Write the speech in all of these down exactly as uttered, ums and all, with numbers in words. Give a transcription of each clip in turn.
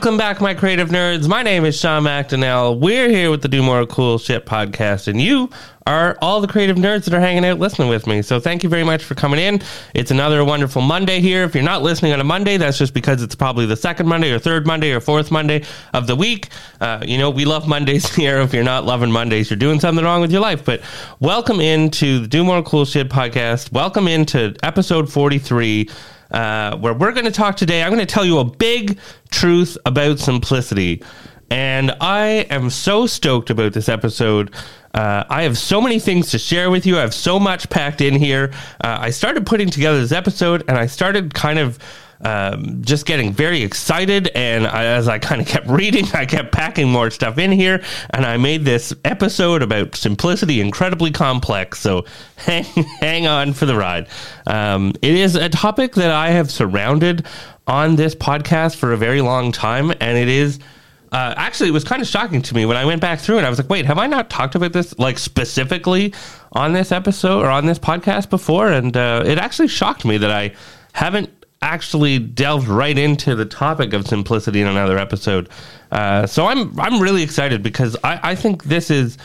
Welcome back, my creative nerds. My name is Sean McDonnell. We're here with the Do More Cool Shit podcast, and you are all the creative nerds that are hanging out listening with me. So thank you very much for coming in. It's another wonderful Monday here. If you're not listening on a Monday, that's just because it's probably the second Monday or third Monday or fourth Monday of the week. Uh, you know, we love Mondays here. If you're not loving Mondays, you're doing something wrong with your life. But welcome into the Do More Cool Shit podcast. Welcome into episode forty-three. Uh, where we're going to talk today. I'm going to tell you a big truth about simplicity. And I am so stoked about this episode. Uh, I have so many things to share with you. I have so much packed in here. Uh, I started putting together this episode and I started kind of um, just getting very excited. And I, as I kind of kept reading, I kept packing more stuff in here. And I made this episode about simplicity incredibly complex. So hang, hang on for the ride. Um, it is a topic that I have surrounded on this podcast for a very long time. And it is Uh, actually, it was kind of shocking to me when I went back through and I was like, wait, have I not talked about this like specifically on this episode or on this podcast before? And uh, it actually shocked me that I haven't actually delved right into the topic of simplicity in another episode. Uh, so I'm I'm really excited because I, I think this is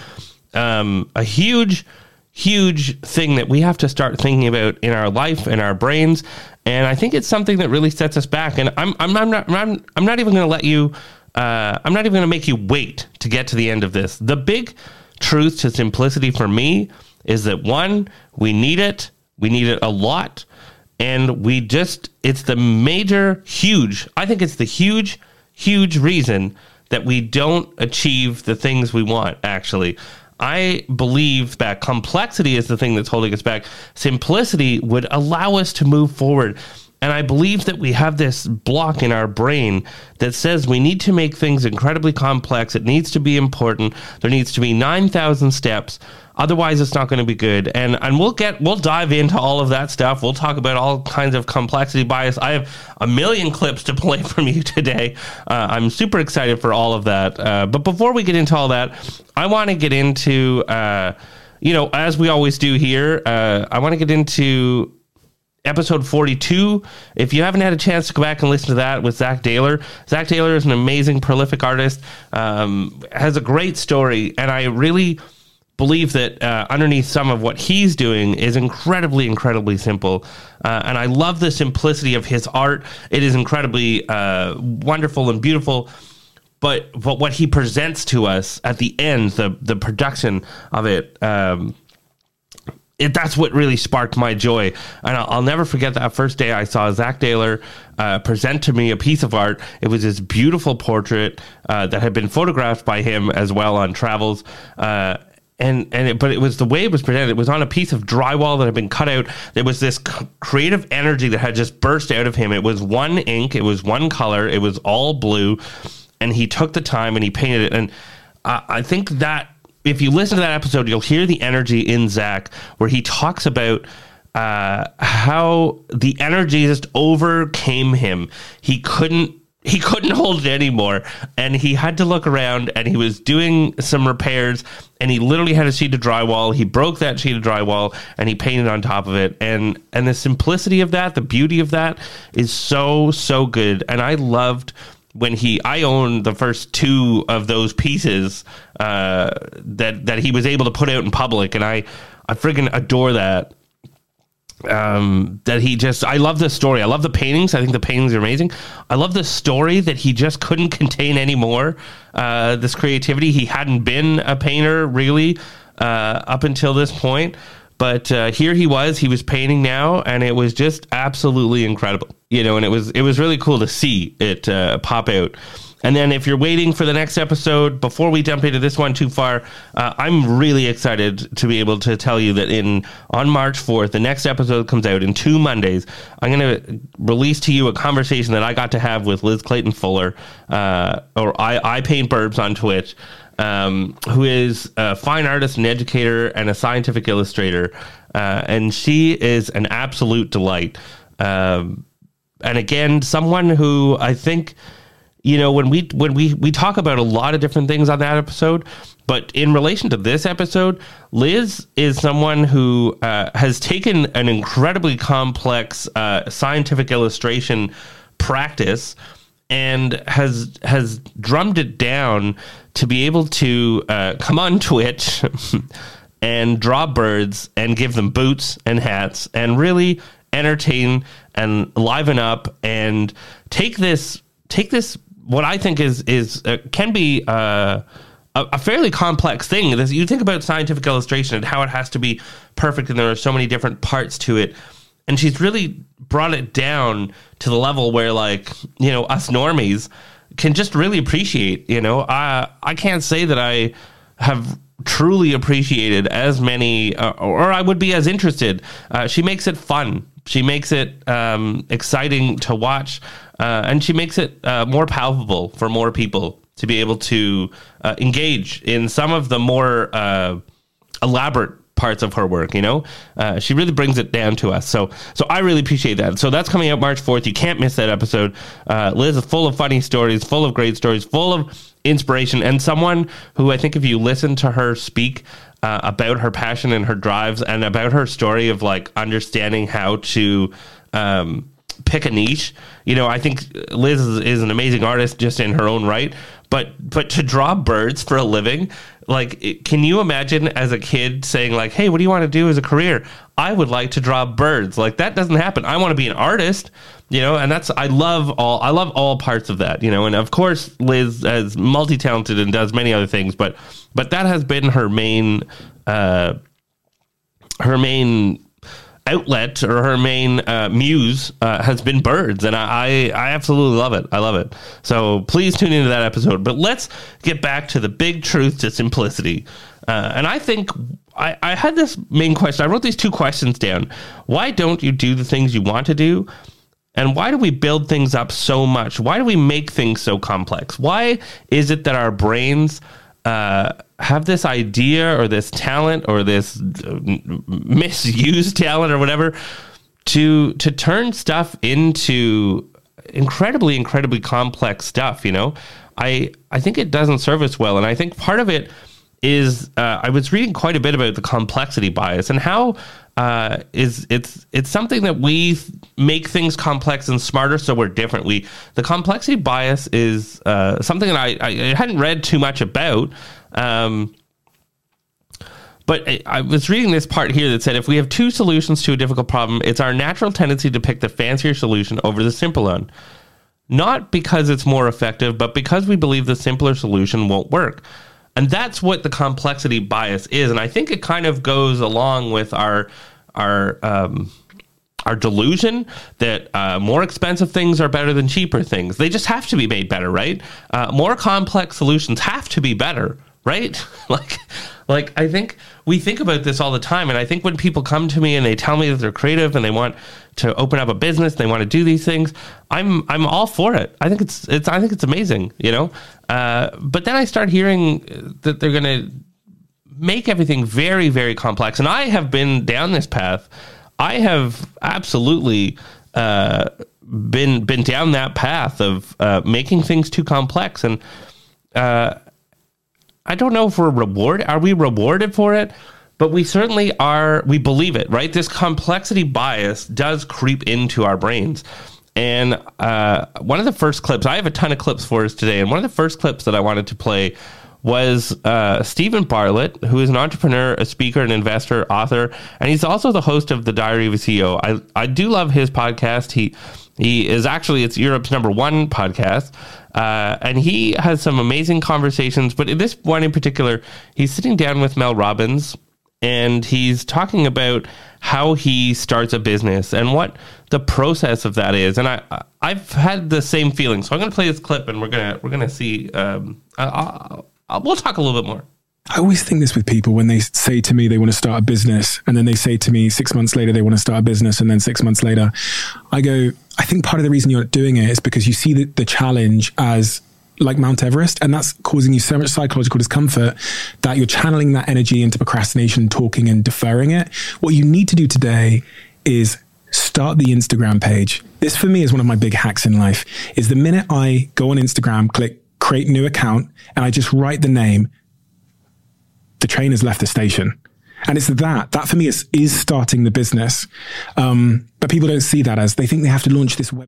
um, a huge, huge thing that we have to start thinking about in our life and our brains. And I think it's something that really sets us back. And I'm I'm, I'm not I'm, I'm not even going to let you. Uh, I'm not even going to make you wait to get to the end of this. The big truth to simplicity for me is that, one, we need it. We need it a lot. And we just, it's the major, huge, I think it's the huge, huge reason that we don't achieve the things we want, actually. I believe that complexity is the thing that's holding us back. Simplicity would allow us to move forward. And I believe that we have this block in our brain that says we need to make things incredibly complex. It needs to be important. There needs to be nine thousand steps. Otherwise, it's not going to be good. And and we'll get we'll dive into all of that stuff. We'll talk about all kinds of complexity bias. I have a million clips to play from you today. Uh, I'm super excited for all of that. Uh, but before we get into all that, I want to get into, uh, you know, as we always do here, uh, I want to get into episode forty-two. If you haven't had a chance to go back and listen to that with Zach Taylor, Zach Taylor is an amazing, prolific artist, um, has a great story, and I really believe that uh, underneath some of what he's doing is incredibly, incredibly simple. Uh, and I love the simplicity of his art. It is incredibly uh, wonderful and beautiful. But, but what he presents to us at the end, the, the production of it, um, It, that's what really sparked my joy. And I'll, I'll never forget that first day I saw Zach Taylor uh, present to me a piece of art. It was this beautiful portrait uh, that had been photographed by him as well on travels. Uh, and and it, but it was the way it was presented. It was on a piece of drywall that had been cut out. There was this c- creative energy that had just burst out of him. It was one ink. It was one color. It was all blue. And he took the time and he painted it. And I, I think that if you listen to that episode, you'll hear the energy in Zach where he talks about uh, how the energy just overcame him. He couldn't he couldn't hold it anymore, and he had to look around, and he was doing some repairs, and he literally had a sheet of drywall. He broke that sheet of drywall, and he painted on top of it. And and the simplicity of that, the beauty of that is so, so good. And I loved when he, I own the first two of those pieces uh, that that he was able to put out in public, and I, I friggin' adore that. Um, that he just, I love the story. I love the paintings. I think the paintings are amazing. I love the story that he just couldn't contain anymore. Uh, this creativity. He hadn't been a painter really uh, up until this point. But uh, here he was, he was painting now, and it was just absolutely incredible, you know, and it was it was really cool to see it uh, pop out. And then if you're waiting for the next episode, before we jump into this one too far, uh, I'm really excited to be able to tell you that in on March fourth, the next episode comes out in two Mondays. I'm going to release to you a conversation that I got to have with Liz Clayton Fuller, uh, or I, I Paint Burbs on Twitch. Um, who is a fine artist and educator and a scientific illustrator. Uh, and she is an absolute delight. Um, and again, someone who I think, you know, when we when we, we talk about a lot of different things on that episode, but in relation to this episode, Liz is someone who uh, has taken an incredibly complex uh, scientific illustration practice and has has drummed it down to be able to uh, come on Twitch and draw birds and give them boots and hats and really entertain and liven up and take this take this what I think is is uh, can be uh, a, a fairly complex thing. This, you think about scientific illustration and how it has to be perfect, and there are so many different parts to it. And she's really brought it down to the level where, like, you know, us normies can just really appreciate. You know, I I can't say that I have truly appreciated as many, uh, or I would be as interested. Uh, she makes it fun. She makes it um, exciting to watch, uh, and she makes it uh, more palpable for more people to be able to uh, engage in some of the more uh, elaborate parts of her work. You know, uh, she really brings it down to us. So, so I really appreciate that. So that's coming out March fourth. You can't miss that episode. Uh, Liz is full of funny stories, full of great stories, full of inspiration, and someone who I think if you listen to her speak uh, about her passion and her drives and about her story of like understanding how to um, pick a niche, you know, I think Liz is, is an amazing artist just in her own right. But but to draw birds for a living, like, it, can you imagine as a kid saying like, hey, what do you want to do as a career? I would like to draw birds. Like, that doesn't happen. I want to be an artist, you know, and that's, I love all, I love all parts of that, you know, and of course, Liz is multi-talented and does many other things, but, but that has been her main, uh, her main outlet, or her main uh, muse uh, has been birds, and I, I absolutely love it. I love it. So please tune into that episode. But let's get back to the big truth to simplicity. Uh, and I think I, I had this main question. I wrote these two questions down. Why don't you do the things you want to do? And why do we build things up so much? Why do we make things so complex? Why is it that our brains uh, have this idea or this talent or this misused talent or whatever to to turn stuff into incredibly, incredibly complex stuff? You know, I I think it doesn't serve us well. And I think part of it is uh, I was reading quite a bit about the complexity bias and how uh, is it's it's something that we th- make things complex and smarter, so we're different. We the complexity bias is uh, something that I, I hadn't read too much about, um, but I, I was reading this part here that said if we have two solutions to a difficult problem, it's our natural tendency to pick the fancier solution over the simple one. Not because it's more effective, but because we believe the simpler solution won't work. And that's what the complexity bias is. And I think it kind of goes along with our our um, our delusion that uh, more expensive things are better than cheaper things. They just have to be made better, right? Uh, more complex solutions have to be better, right? like, like I think we think about this all the time. And I think when people come to me and they tell me that they're creative and they want to open up a business, they want to do these things, I'm I'm all for it. I think it's it's I think it's amazing, you know. Uh, but then I start hearing that they're going to make everything very, very complex, and I have been down this path. I have absolutely uh, been been down that path of uh, making things too complex, and uh, I don't know if we're rewarded. Are we rewarded for it? But we certainly are. We believe it, right? This complexity bias does creep into our brains. And uh, one of the first clips, I have a ton of clips for us today, and one of the first clips that I wanted to play was uh, Stephen Bartlett, who is an entrepreneur, a speaker, an investor, author, and he's also the host of The Diary of a C E O. I, I do love his podcast. He he is actually, it's Europe's number one podcast, uh, and he has some amazing conversations. But in this one in particular, he's sitting down with Mel Robbins, and he's talking about how he starts a business and what the process of that is. And I, I've had the same feeling. So I'm going to play this clip, and we're gonna we're gonna see. Um, I'll, I'll, we'll talk a little bit more. I always think this with people when they say to me they want to start a business, and then they say to me six months later they want to start a business, and then six months later, I go, I think part of the reason you're not doing it is because you see the, the challenge as like Mount Everest, and that's causing you so much psychological discomfort that you're channeling that energy into procrastination, talking and deferring it. What you need to do today is start the Instagram page. This for me is one of my big hacks in life, is the minute I go on Instagram, click create new account, and I just write the name, the train has left the station. And it's that, that for me is, is starting the business. Um, but people don't see that as, they think they have to launch this web.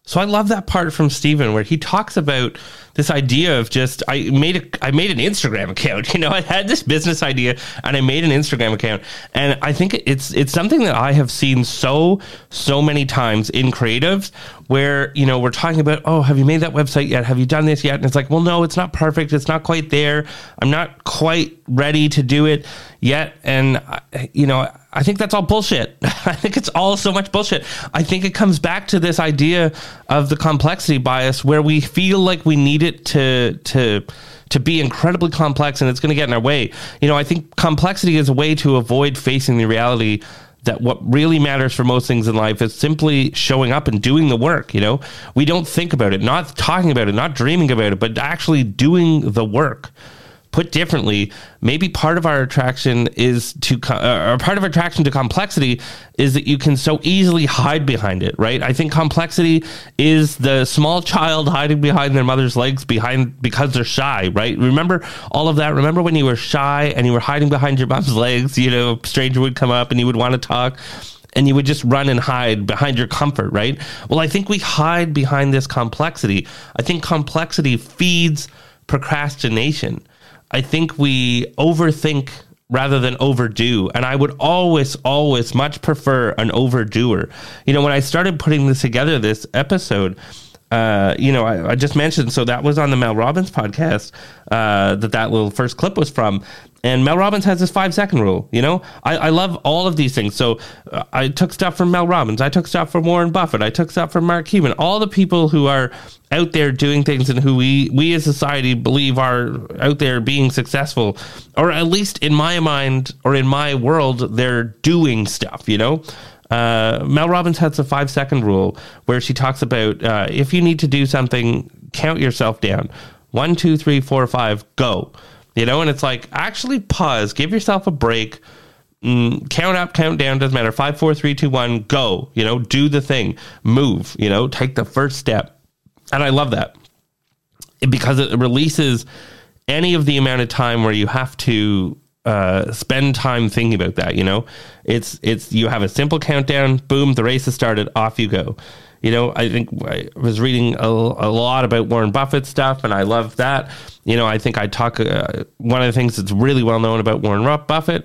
So I love that part from Stephen where he talks about this idea of just, I made a, I made an Instagram account. You know, I had this business idea and I made an Instagram account. And I think it's, it's something that I have seen so, so many times in creatives where, you know, we're talking about, oh, have you made that website yet? Have you done this yet? And it's like, well, no, it's not perfect. It's not quite there. I'm not quite ready to do it yet. And, you know, I think that's all bullshit. I think it's all so much bullshit. I think it comes back to this idea of the complexity bias where we feel like we need it to to to be incredibly complex and it's going to get in our way. You know, I think complexity is a way to avoid facing the reality that what really matters for most things in life is simply showing up and doing the work. You know, we don't think about it, not talking about it, not dreaming about it, but actually doing the work. Put differently, maybe part of our attraction is to, uh, or part of attraction to complexity is that you can so easily hide behind it, right? I think complexity is the small child hiding behind their mother's legs behind because they're shy, right? Remember all of that? Remember when you were shy and you were hiding behind your mom's legs, you know, a stranger would come up and you would want to talk and you would just run and hide behind your comfort, right? Well, I think we hide behind this complexity. I think complexity feeds procrastination. I think we overthink rather than overdo. And I would always, always much prefer an overdoer. You know, when I started putting this together, this episode, uh, you know, I, I just mentioned, so that was on the Mel Robbins podcast, uh, that that little first clip was from. And Mel Robbins has this five second rule. You know, I, I love all of these things. So uh, I took stuff from Mel Robbins. I took stuff from Warren Buffett. I took stuff from Mark Cuban. All the people who are out there doing things and who we, we as society believe are out there being successful, or at least in my mind or in my world, they're doing stuff, you know? Uh, Mel Robbins has a five second rule where she talks about uh, if you need to do something, count yourself down. One, two, three, four, five, go. You know, and it's like, actually pause, give yourself a break, mm, count up, count down, doesn't matter. Five, four, three, two, one, go. You know, do the thing, move, you know, take the first step. And I love that because it releases any of the amount of time where you have to uh, spend time thinking about that. You know, it's, it's, you have a simple countdown, boom, the race has started, off you go. You know, I think I was reading a, a lot about Warren Buffett stuff, and I love that. You know, I think I talk, uh, one of the things that's really well known about Warren Buffett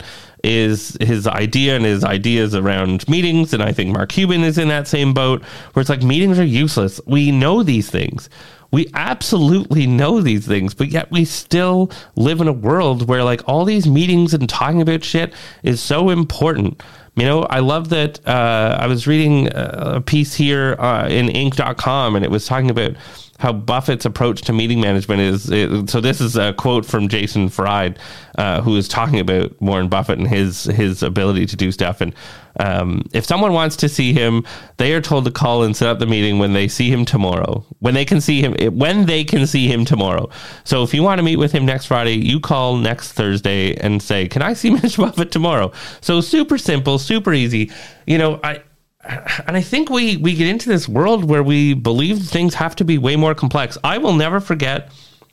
is his idea and his ideas around meetings. And I think Mark Cuban is in that same boat where it's like, meetings are useless. We know these things. We absolutely know these things, but yet we still live in a world where like all these meetings and talking about shit is so important. You know, I love that uh, I was reading a piece here uh, in Inc dot com, and it was talking about how Buffett's approach to meeting management is. It, so this is a quote from Jason Fried, uh, who is talking about Warren Buffett and his his ability to do stuff. And um, if someone wants to see him, they are told to call and set up the meeting when they see him tomorrow. When they can see him, when they can see him tomorrow. So if you want to meet with him next Friday, you call next Thursday and say, "Can I see Mister Buffett tomorrow?" So super simple, super easy. You know, I. And I think we, we get into this world where we believe things have to be way more complex. I will never forget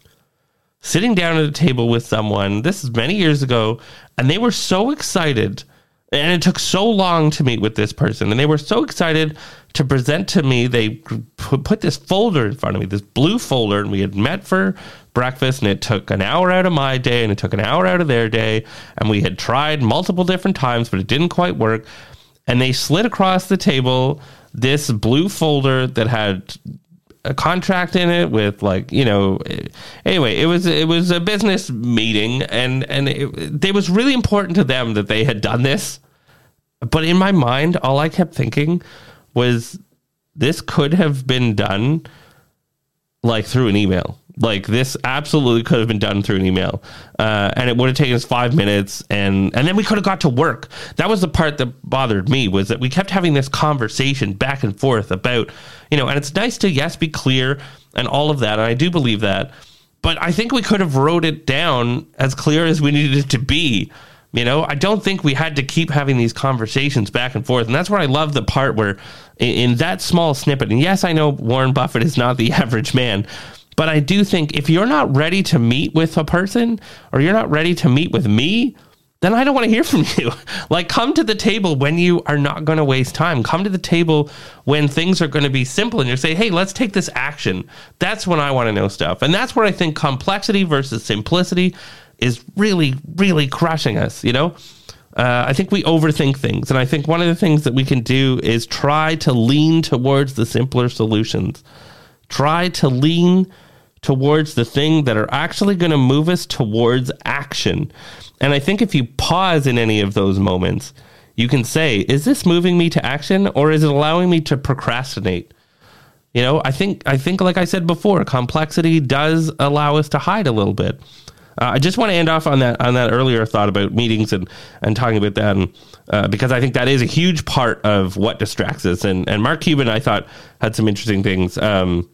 sitting down at a table with someone, this is many years ago, and they were so excited, and it took so long to meet with this person, and they were so excited to present to me. They put this folder in front of me, this blue folder, and we had met for breakfast, and it took an hour out of my day, and it took an hour out of their day, and we had tried multiple different times, but it didn't quite work. And they slid across the table this blue folder that had a contract in it with, like, you know, anyway, it was it was a business meeting, and and it, it was really important to them that they had done this. But in my mind, all I kept thinking was this could have been done like through an email. Like, this absolutely could have been done through an email. Uh, and it would have taken us five minutes. And, and then we could have got to work. That was the part that bothered me, was that we kept having this conversation back and forth about, you know, and it's nice to, yes, be clear and all of that. And I do believe that. But I think we could have wrote it down as clear as we needed it to be. You know, I don't think we had to keep having these conversations back and forth. And that's where I love the part where in, in that small snippet, and yes, I know Warren Buffett is not the average man, but I do think if you're not ready to meet with a person, or you're not ready to meet with me, then I don't want to hear from you. Like, come to the table when you are not going to waste time. Come to the table when things are going to be simple and you're saying, hey, let's take this action. That's when I want to know stuff. And that's where I think complexity versus simplicity is really, really crushing us, you know? Uh, I think we overthink things. And I think one of the things that we can do is try to lean towards the simpler solutions. Try to lean towards the thing that are actually going to move us towards action. And I think if you pause in any of those moments, you can say, is this moving me to action or is it allowing me to procrastinate? You know, I think, I think, like I said before, complexity does allow us to hide a little bit. Uh, I just want to end off on that on that earlier thought about meetings and, and talking about that, and, uh, because I think that is a huge part of what distracts us. And, and Mark Cuban, I thought, had some interesting things. Um,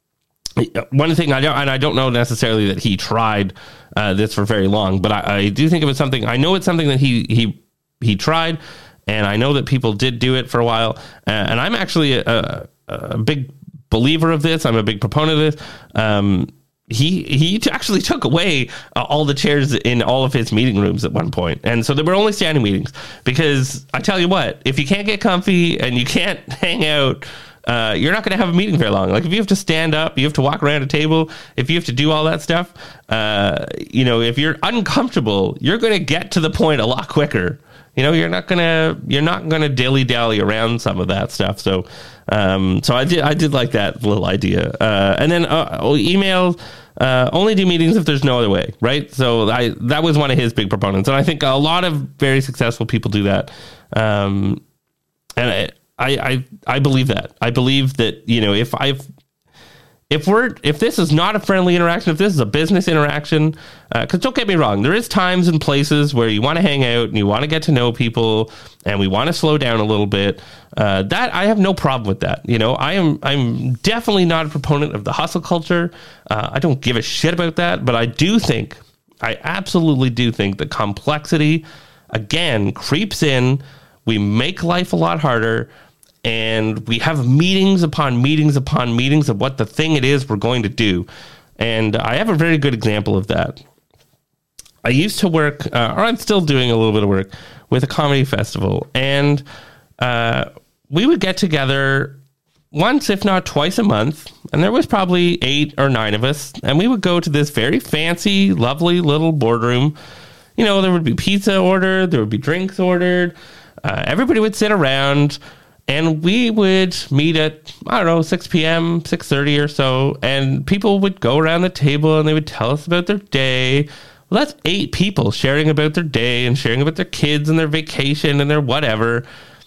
One thing I don't, and I don't know necessarily that he tried uh, this for very long, but I, I do think it was something. I know it's something that he he he tried, and I know that people did do it for a while. Uh, and I'm actually a, a big believer of this. I'm a big proponent of this. Um, he he actually took away uh, all the chairs in all of his meeting rooms at one point, and so there were only standing meetings. Because I tell you what, if you can't get comfy and you can't hang out, Uh, you're not going to have a meeting very long. Like, if you have to stand up, you have to walk around a table, if you have to do all that stuff, uh, you know, if you're uncomfortable, you're going to get to the point a lot quicker. You know, you're not going to, you're not going to dilly dally around some of that stuff. So, um, so I did, I did like that little idea. Uh, and then uh, email, uh, only do meetings if there's no other way, right? So I, that was one of his big proponents. And I think a lot of very successful people do that. Um, and I, I, I I believe that. I believe that, you know, if I've if we're if this is not a friendly interaction, if this is a business interaction, because uh, don't get me wrong, there is times and places where you want to hang out and you want to get to know people and we want to slow down a little bit. Uh, that I have no problem with that. You know, I am I'm definitely not a proponent of the hustle culture. Uh, I don't give a shit about that, but I do think I absolutely do think that complexity again creeps in. We make life a lot harder. And we have meetings upon meetings upon meetings of what the thing it is we're going to do. And I have a very good example of that. I used to work, uh, or I'm still doing a little bit of work, with a comedy festival. And uh, we would get together once, if not twice a month. And there was probably eight or nine of us. And we would go to this very fancy, lovely little boardroom. You know, there would be pizza ordered. There would be drinks ordered. Uh, everybody would sit around. And we would meet at, I don't know, six p.m., six thirty or so, and people would go around the table and they would tell us about their day. Well, that's eight people sharing about their day and sharing about their kids and their vacation and their whatever.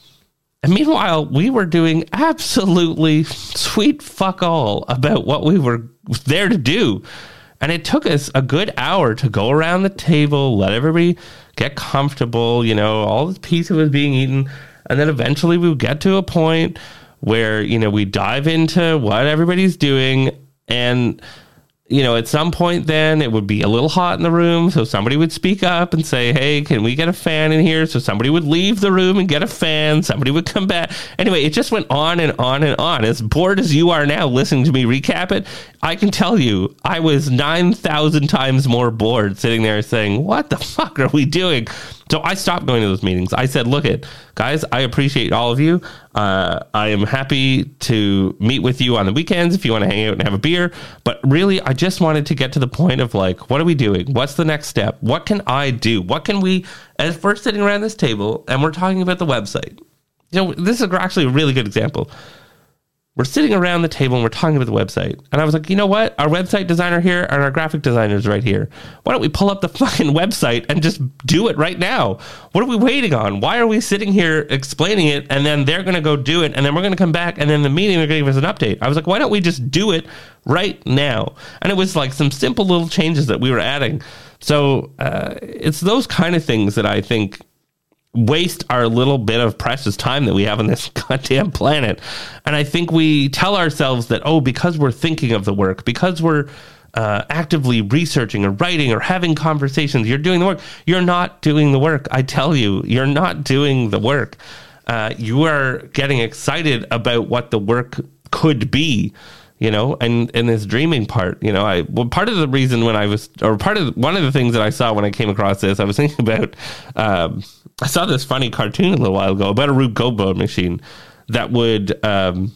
And meanwhile, we were doing absolutely sweet fuck all about what we were there to do. And it took us a good hour to go around the table, let everybody get comfortable, you know, all this pizza was being eaten. And then eventually we would get to a point where, you know, we dive into what everybody's doing. And, you know, at some point then it would be a little hot in the room. So somebody would speak up and say, hey, can we get a fan in here? So somebody would leave the room and get a fan. Somebody would come back. Anyway, it just went on and on and on. As bored as you are now listening to me recap it, I can tell you I was nine thousand times more bored sitting there saying, what the fuck are we doing? So I stopped going to those meetings. I said, look it, guys, I appreciate all of you. Uh, I am happy to meet with you on the weekends if you want to hang out and have a beer. But really, I just wanted to get to the point of like, what are we doing? What's the next step? What can I do? What can we, as we're sitting around this table and we're talking about the website. You know, this is actually a really good example. We're sitting around the table and we're talking about the website. And I was like, you know what? Our website designer here and our graphic designer's right here. Why don't we pull up the fucking website and just do it right now? What are we waiting on? Why are we sitting here explaining it and then they're going to go do it and then we're going to come back and then the meeting they're going to give us an update? I was like, why don't we just do it right now? And it was like some simple little changes that we were adding. So uh, it's those kind of things that I think waste our little bit of precious time that we have on this goddamn planet. And I think we tell ourselves that, oh, because we're thinking of the work, because we're uh, actively researching or writing or having conversations, you're doing the work. You're not doing the work. I tell you, you're not doing the work. Uh, you are getting excited about what the work could be. you know, and, and this dreaming part, you know, I, well, part of the reason when I was, or part of, one of the things that I saw when I came across this, I was thinking about, um, I saw this funny cartoon a little while ago about a Rube Goldberg machine that would, um,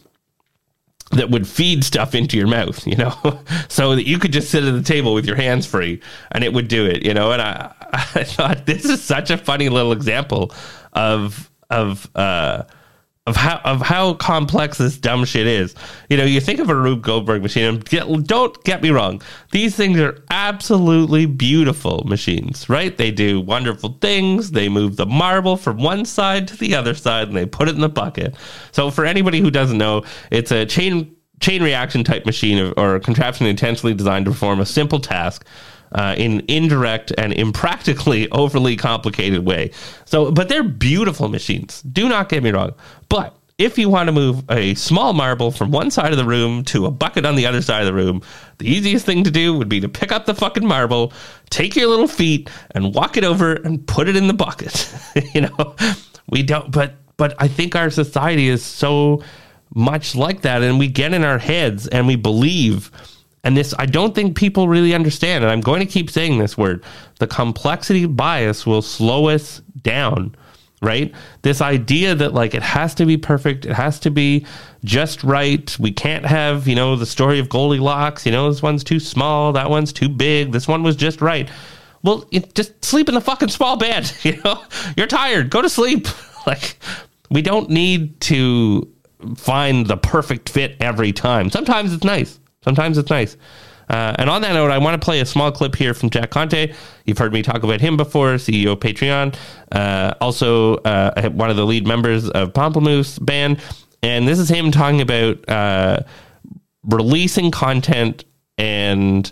that would feed stuff into your mouth, you know, so that you could just sit at the table with your hands free and it would do it, you know. And I, I thought this is such a funny little example of, of, uh, of how, of how complex this dumb shit is. You know, you think of a Rube Goldberg machine, and get, don't get me wrong. These things are absolutely beautiful machines, right? They do wonderful things. They move the marble from one side to the other side, and they put it in the bucket. So for anybody who doesn't know, it's a chain chain reaction type machine or a contraption intentionally designed to perform a simple task uh, in indirect and impractically overly complicated way. So, but they're beautiful machines. Do not get me wrong. But if you want to move a small marble from one side of the room to a bucket on the other side of the room, the easiest thing to do would be to pick up the fucking marble, take your little feet, and walk it over and put it in the bucket. You know, we don't, but, but I think our society is so much like that, and we get in our heads and we believe, and this, I don't think people really understand, and I'm going to keep saying this word, the complexity bias will slow us down, right? This idea that like it has to be perfect, it has to be just right. We can't have, you know, the story of Goldilocks, you know, this one's too small, that one's too big, this one was just right. Well, it, just sleep in the fucking small bed, you know? You're tired, go to sleep. Like, we don't need to find the perfect fit every time. Sometimes it's nice. Sometimes it's nice. Uh, and on that note, I want to play a small clip here from Jack Conte. You've heard me talk about him before, C E O of Patreon. Uh, also, uh, one of the lead members of Pomplamoose Band. And this is him talking about uh, releasing content and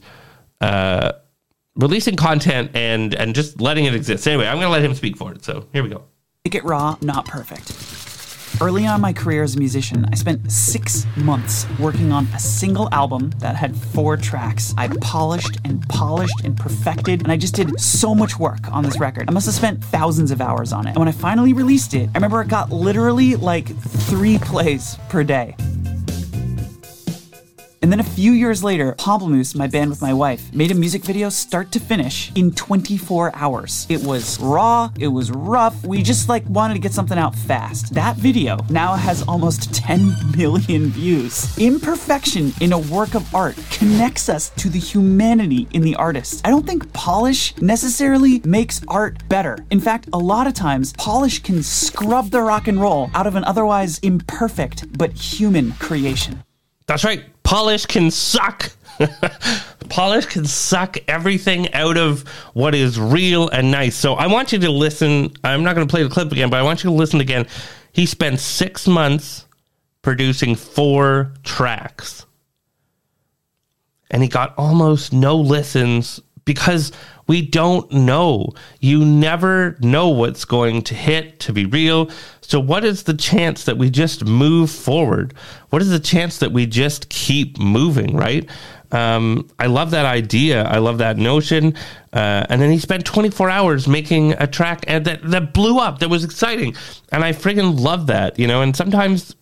uh, releasing content and, and just letting it exist. Anyway, I'm going to let him speak for it. So here we go. Make it raw, not perfect. Early on in my career as a musician, I spent six months working on a single album that had four tracks. I polished and polished and perfected, and I just did so much work on this record. I must have spent thousands of hours on it. And when I finally released it, I remember it got literally like three plays per day. And then a few years later, Pomplamoose, my band with my wife, made a music video start to finish in twenty-four hours. It was raw, it was rough, we just like wanted to get something out fast. That video now has almost ten million views. Imperfection in a work of art connects us to the humanity in the artist. I don't think polish necessarily makes art better. In fact, a lot of times, polish can scrub the rock and roll out of an otherwise imperfect but human creation. That's right. Polish can suck. Polish can suck everything out of what is real and nice. So I want you to listen. I'm not going to play the clip again, but I want you to listen again. He spent six months producing four tracks. And he got almost no listens because we don't know. You never know what's going to hit, to be real. So what is the chance that we just move forward? What is the chance that we just keep moving, right? Um, I love that idea. I love that notion. Uh, and then he spent twenty-four hours making a track and that, that blew up, that was exciting. And I friggin' love that, you know, and sometimes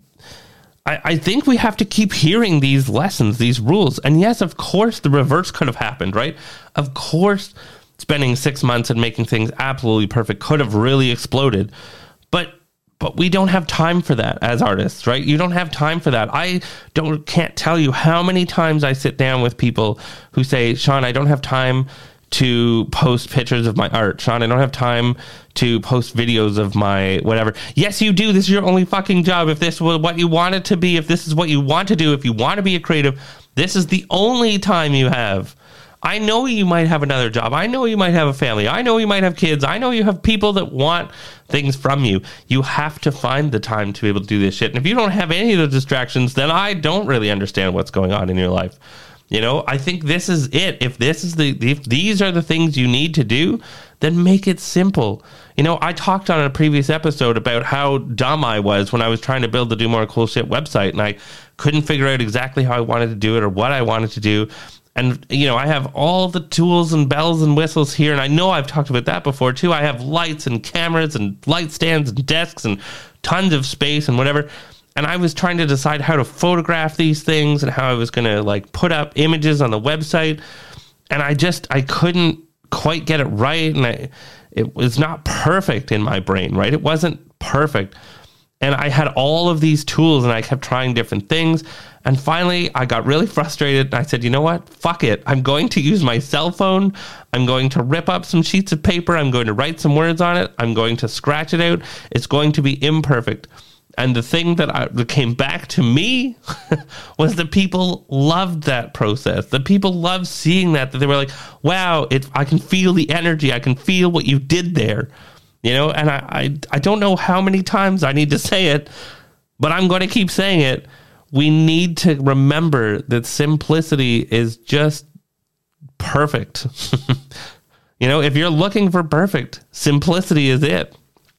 I, I think we have to keep hearing these lessons, these rules. And yes, of course, the reverse could have happened, right? Of course, spending six months and making things absolutely perfect could have really exploded. But but we don't have time for that as artists, right? You don't have time for that. I don't can't tell you how many times I sit down with people who say, Sean, I don't have time to post pictures of my art. Sean, I don't have time to post videos of my whatever. Yes, you do. This is your only fucking job. If this was what you want it to be, if this is what you want to do, if you want to be a creative, this is the only time you have. I know you might have another job. I know you might have a family. I know you might have kids. I know you have people that want things from you. You have to find the time to be able to do this shit. And if you don't have any of those distractions, then I don't really understand what's going on in your life. You know, I think this is it. If this is the, if these are the things you need to do, then make it simple. You know, I talked on a previous episode about how dumb I was when I was trying to build the Do More Cool Shit website, and I couldn't figure out exactly how I wanted to do it or what I wanted to do. And, you know, I have all the tools and bells and whistles here, and I know I've talked about that before too. I have lights and cameras and light stands and desks and tons of space and whatever. and I was trying to decide how to photograph these things and how I was going to like put up images on the website. And I just, I couldn't quite get it right. And I, it was not perfect in my brain, right? It wasn't perfect. And I had all of these tools and I kept trying different things. And finally, I got really frustrated. And I said, you know what? Fuck it. I'm going to use my cell phone. I'm going to rip up some sheets of paper. I'm going to write some words on it. I'm going to scratch it out. It's going to be imperfect. And the thing that, I, that came back to me was that people loved that process. The people loved seeing that, that they were like, wow, it, I can feel the energy. I can feel what you did there. You know, and I, I, I don't know how many times I need to say it, but I'm going to keep saying it. We need to remember that simplicity is just perfect. You know, if you're looking for perfect, simplicity is it.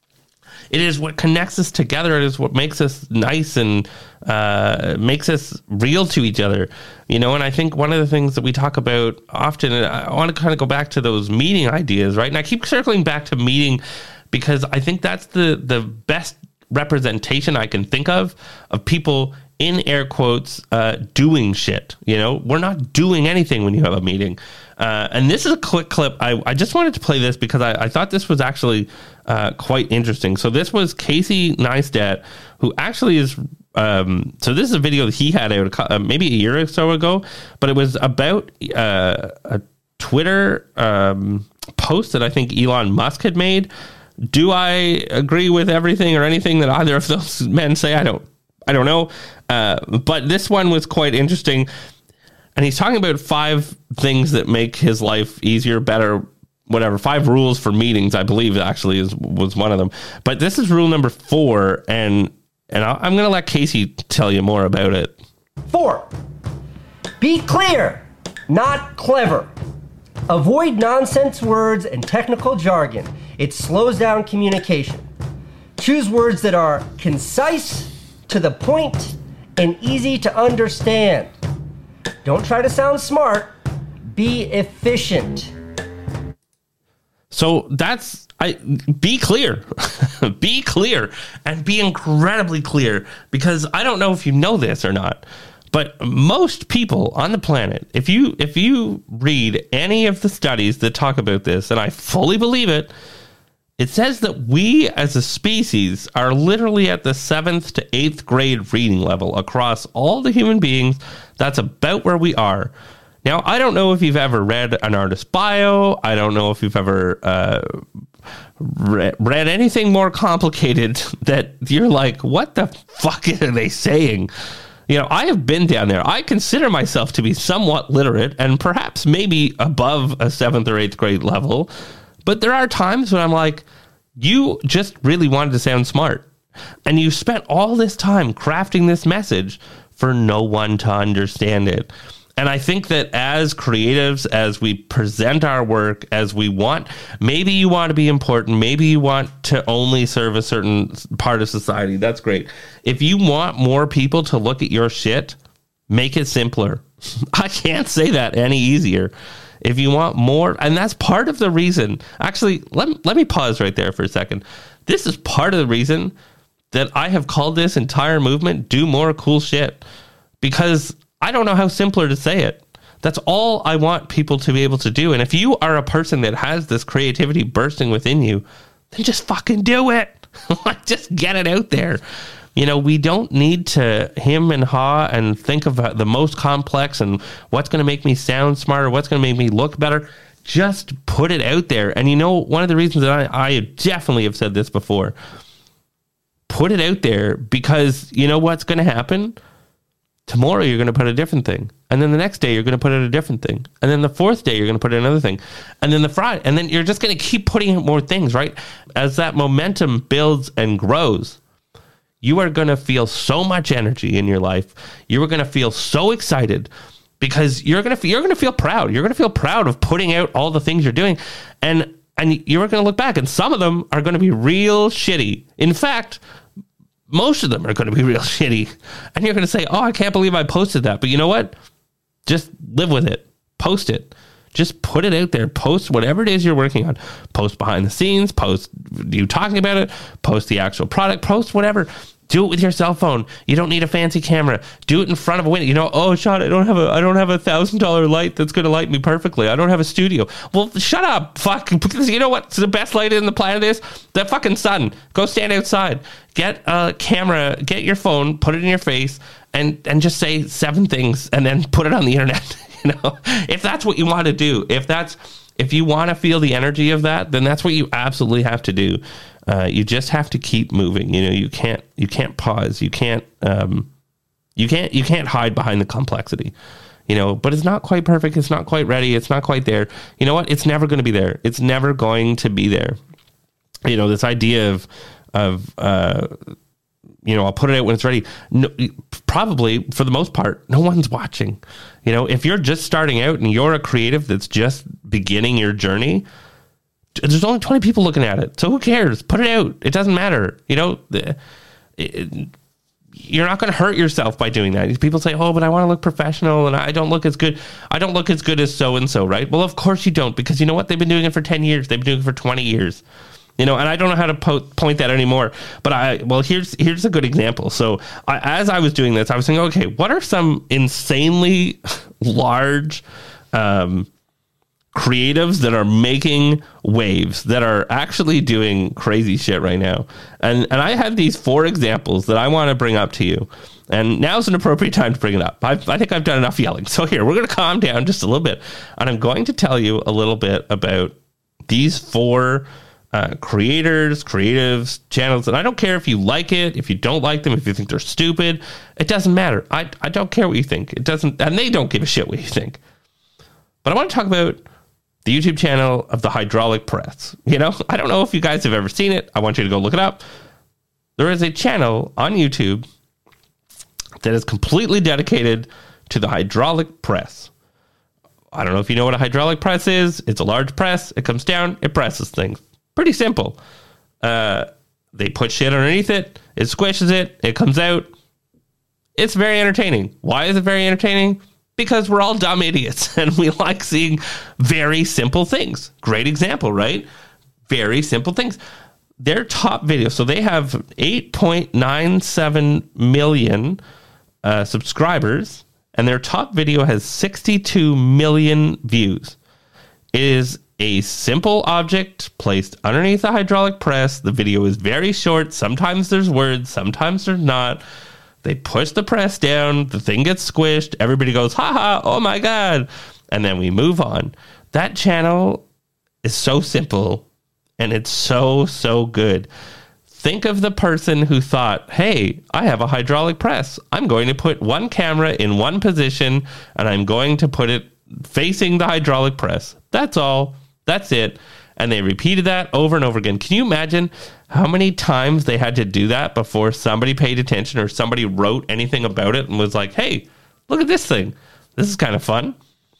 It is what connects us together. It is what makes us nice and uh, makes us real to each other. You know, and I think one of the things that we talk about often, and I want to kind of go back to those meeting ideas, right? And I keep circling back to meeting because I think that's the the best representation I can think of of people in air quotes uh, doing shit. You know, we're not doing anything when you have a meeting. Uh, and this is a quick clip. I, I just wanted to play this because I, I thought this was actually uh, quite interesting. So this was Casey Neistat, who actually is, um, so this is a video that he had out uh, maybe a year or so ago, but it was about uh, a Twitter um, post that I think Elon Musk had made. Do I agree with everything or anything that either of those men say? I don't, I don't know. Uh, but this one was quite interesting. And he's talking about five things that make his life easier, better, whatever. Five rules for meetings, I believe, actually is was one of them. But this is rule number four, and and I'll, I'm going to let Casey tell you more about it. Four, be clear, not clever. Avoid nonsense words and technical jargon. It slows down communication. Choose words that are concise, to the point, and easy to understand. Don't try to sound smart. Be efficient. So that's, I be clear. Be clear and be incredibly clear, because I don't know if you know this or not, but most people on the planet, if you if you read any of the studies that talk about this, and I fully believe it, it says that we as a species are literally at the seventh to eighth grade reading level across all the human beings. That's about where we are. Now, I don't know if you've ever read an artist bio. I don't know if you've ever uh, re- read anything more complicated that you're like, what the fuck are they saying? You know, I have been down there. I consider myself to be somewhat literate and perhaps maybe above a seventh or eighth grade level. But there are times when I'm like, you just really wanted to sound smart. And you spent all this time crafting this message for no one to understand it. And I think that as creatives, as we present our work, as we want, maybe you want to be important, maybe you want to only serve a certain part of society. That's great. If you want more people to look at your shit, make it simpler. I can't say that any easier. If you want more, and that's part of the reason, actually, let, let me pause right there for a second. This is part of the reason that I have called this entire movement Do More Cool Shit, because I don't know how simpler to say it. That's all I want people to be able to do. And if you are a person that has this creativity bursting within you, then just fucking do it. Like, just get it out there. You know, we don't need to hem and haw and think of the most complex and what's going to make me sound smarter, what's going to make me look better. Just put it out there. And you know, one of the reasons that I, I definitely have said this before, put it out there, because you know what's going to happen? Tomorrow you're going to put a different thing. And then the next day you're going to put out a different thing. And then the fourth day you're going to put out another thing. And then the Friday, and then you're just going to keep putting out more things, right? As that momentum builds and grows, you are going to feel so much energy in your life. You are going to feel so excited, because you're going to you're going to feel proud. You're going to feel proud of putting out all the things you're doing. And and you're going to look back, and some of them are going to be real shitty. In fact, most of them are going to be real shitty. And you're going to say, oh, I can't believe I posted that. But you know what? Just live with it. Post it. Just put it out there. Post whatever it is you're working on. Post behind the scenes. Post you talking about it. Post the actual product. Post whatever. Do it with your cell phone. You don't need a fancy camera. Do it in front of a window. You know, oh, Sean, I don't have a, I don't have a thousand dollar light that's going to light me perfectly. I don't have a studio. Well, shut up, fuck. Because you know what's the best light in the planet is? The fucking sun. Go stand outside. Get a camera. Get your phone. Put it in your face, and and just say seven things, and then put it on the internet. You know, if that's what you want to do, if that's if you want to feel the energy of that, then that's what you absolutely have to do. Uh, you just have to keep moving. You know, you can't, you can't pause. You can't, um, you can't, you can't hide behind the complexity, you know, but it's not quite perfect. It's not quite ready. It's not quite there. You know what? It's never going to be there. It's never going to be there. You know, this idea of, of, uh, you know, I'll put it out when it's ready. No, probably for the most part, no one's watching. You know, if you're just starting out and you're a creative that's just beginning your journey, there's only twenty people looking at it. So who cares? Put it out. It doesn't matter. You know, it, it, you're not going to hurt yourself by doing that. People say, oh, but I want to look professional and I don't look as good. I don't look as good as so-and-so, right? Well, of course you don't, because you know what? They've been doing it for ten years. They've been doing it for twenty years. You know, and I don't know how to po- point that anymore. But I, well, here's here's a good example. So I, as I was doing this, I was thinking, okay, what are some insanely large um creatives that are making waves, that are actually doing crazy shit right now? And and I had these four examples that I want to bring up to you. And now's an appropriate time to bring it up. I've, I think I've done enough yelling. So here, we're going to calm down just a little bit. And I'm going to tell you a little bit about these four uh, creators, creatives, channels. And I don't care if you like it, if you don't like them, if you think they're stupid. It doesn't matter. I, I don't care what you think. It doesn't, and they don't give a shit what you think. But I want to talk about the YouTube channel of the Hydraulic Press. You know, I don't know if you guys have ever seen it. I want you to go look it up. There is a channel on YouTube that is completely dedicated to the hydraulic press. I don't know if you know what a hydraulic press is. It's a large press. It comes down. It presses things. Pretty simple. Uh, they put shit underneath it. It squishes it. It comes out. It's very entertaining. Why is it very entertaining? Because we're all dumb idiots and we like seeing very simple things. Great example, right? Very simple things. Their top video, so they have eight point nine seven million uh, subscribers, and their top video has sixty-two million views. It is a simple object placed underneath a hydraulic press. The video is very short. Sometimes there's words, sometimes there's not. They push the press down, the thing gets squished, everybody goes, haha, oh my God. And then we move on. That channel is so simple and it's so, so good. Think of the person who thought, hey, I have a hydraulic press. I'm going to put one camera in one position and I'm going to put it facing the hydraulic press. That's all. That's it. And they repeated that over and over again. Can you imagine how many times they had to do that before somebody paid attention or somebody wrote anything about it and was like, hey, look at this thing. This is kind of fun.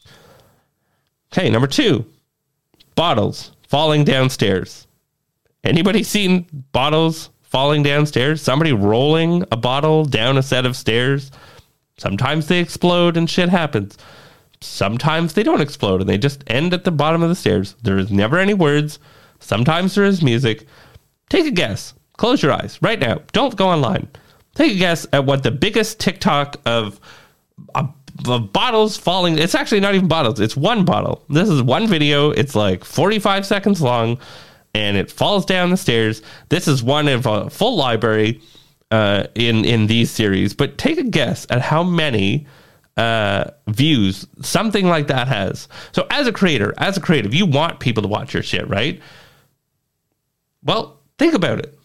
Okay, number two, bottles falling downstairs. Anybody seen bottles falling downstairs? Somebody rolling a bottle down a set of stairs? Sometimes they explode and shit happens. Sometimes they don't explode and they just end at the bottom of the stairs. There is never any words. Sometimes there is music. Take a guess. Close your eyes right now. Don't go online. Take a guess at what the biggest TikTok of, of, of bottles falling. It's actually not even bottles. It's one bottle. This is one video. It's like forty-five seconds long and it falls down the stairs. This is one of a full library uh, in, in these series. But take a guess at how many uh views something like that has. So as a creator, as a creative, you want people to watch your shit, right? Well, think about it.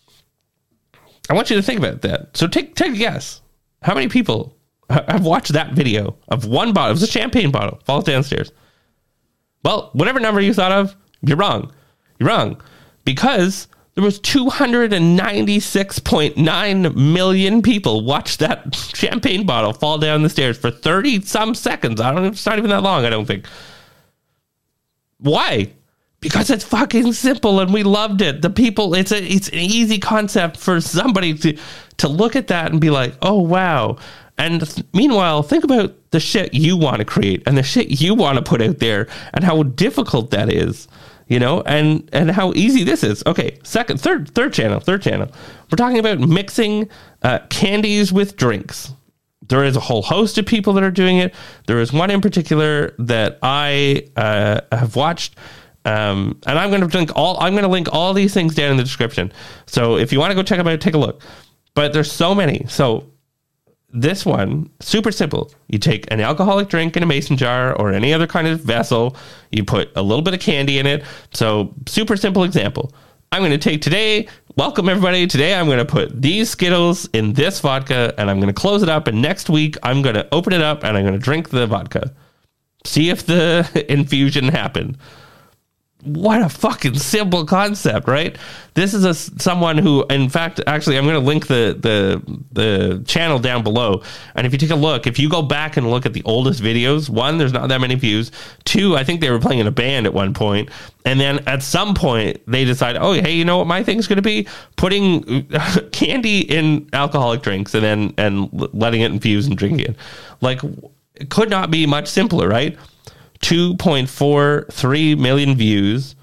I want you to think about that. So take take a guess. How many people have watched that video of one bottle? It was a champagne bottle, falls downstairs. Well, whatever number you thought of, you're wrong. You're wrong. Because there was two hundred ninety-six point nine million people watched that champagne bottle fall down the stairs for thirty some seconds. I don't know. It's not even that long, I don't think. Why? Because it's fucking simple and we loved it. The people, it's a, it's an easy concept for somebody to, to look at that and be like, oh, wow. And th- meanwhile, think about the shit you want to create and the shit you want to put out there and how difficult that is. you know, and, and how easy this is. Okay. Second, third, third channel, third channel. We're talking about mixing uh, candies with drinks. There is a whole host of people that are doing it. There is one in particular that I uh, have watched. Um, and I'm going to link all, I'm going to link all these things down in the description. So if you want to go check them out, take a look. But there's so many. So this one, super simple. You take an alcoholic drink in a mason jar or any other kind of vessel. You put a little bit of candy in it. So super simple example. I'm going to take today, welcome everybody. Today I'm going to put these Skittles in this vodka and I'm going to close it up. And next week I'm going to open it up and I'm going to drink the vodka. See if the infusion happened. What a fucking simple concept, right? This is a someone who, in fact, actually, I'm going to link the the the channel down below. And if you take a look, if you go back and look at the oldest videos, one, there's not that many views. Two, I think they were playing in a band at one point. And then at some point, they decide, oh, hey, you know what my thing's going to be? Putting candy in alcoholic drinks and then and letting it infuse and drinking it. Like, it could not be much simpler, right? two point four three million views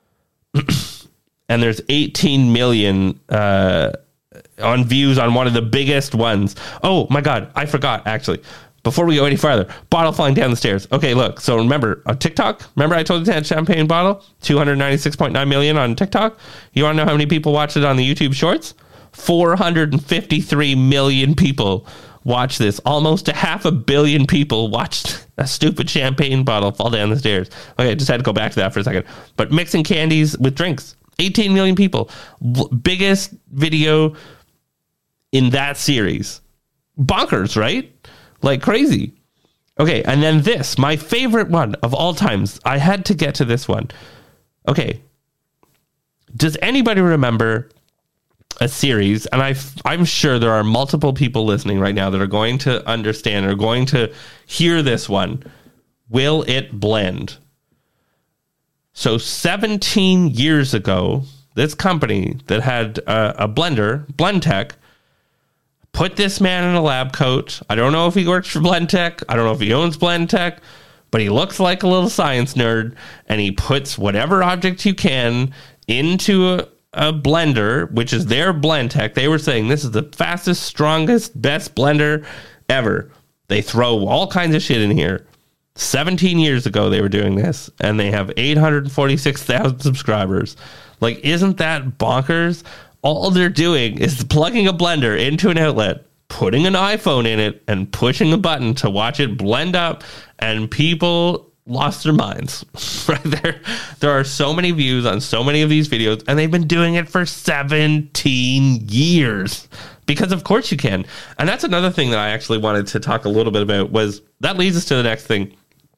and there's eighteen million uh, on views on one of the biggest ones. Oh my God, I forgot actually. Before we go any farther, bottle flying down the stairs. Okay, look, so remember on TikTok, remember I told you that champagne bottle? two hundred ninety-six point nine million on TikTok. You want to know how many people watched it on the YouTube Shorts? four hundred fifty-three million people watch this. Almost a half a billion people watched a stupid champagne bottle fall down the stairs. Okay, I just had to go back to that for a second. But mixing candies with drinks, eighteen million people. B- biggest video in that series. Bonkers, right? Like crazy. Okay, and then this, my favorite one of all times. I had to get to this one. Okay. Does anybody remember a series, and I, I'm sure there are multiple people listening right now that are going to understand or going to hear this one. Will It Blend? So seventeen years ago, this company that had a, a blender, Blendtec, put this man in a lab coat. I don't know if he works for Blendtec. I don't know if he owns Blendtec, but he looks like a little science nerd, and he puts whatever object you can into a a blender, which is their Blendtec. They were saying this is the fastest, strongest, best blender ever. They throw all kinds of shit in here. seventeen years ago they were doing this, and they have eight hundred forty-six thousand subscribers. Like, isn't that bonkers? All they're doing is plugging a blender into an outlet, putting an iPhone in it, and pushing a button to watch it blend up, and people lost their minds. Right there, there are so many views on so many of these videos, and they've been doing it for seventeen years. Because of course you can. And that's another thing that I actually wanted to talk a little bit about, was that leads us to the next thing.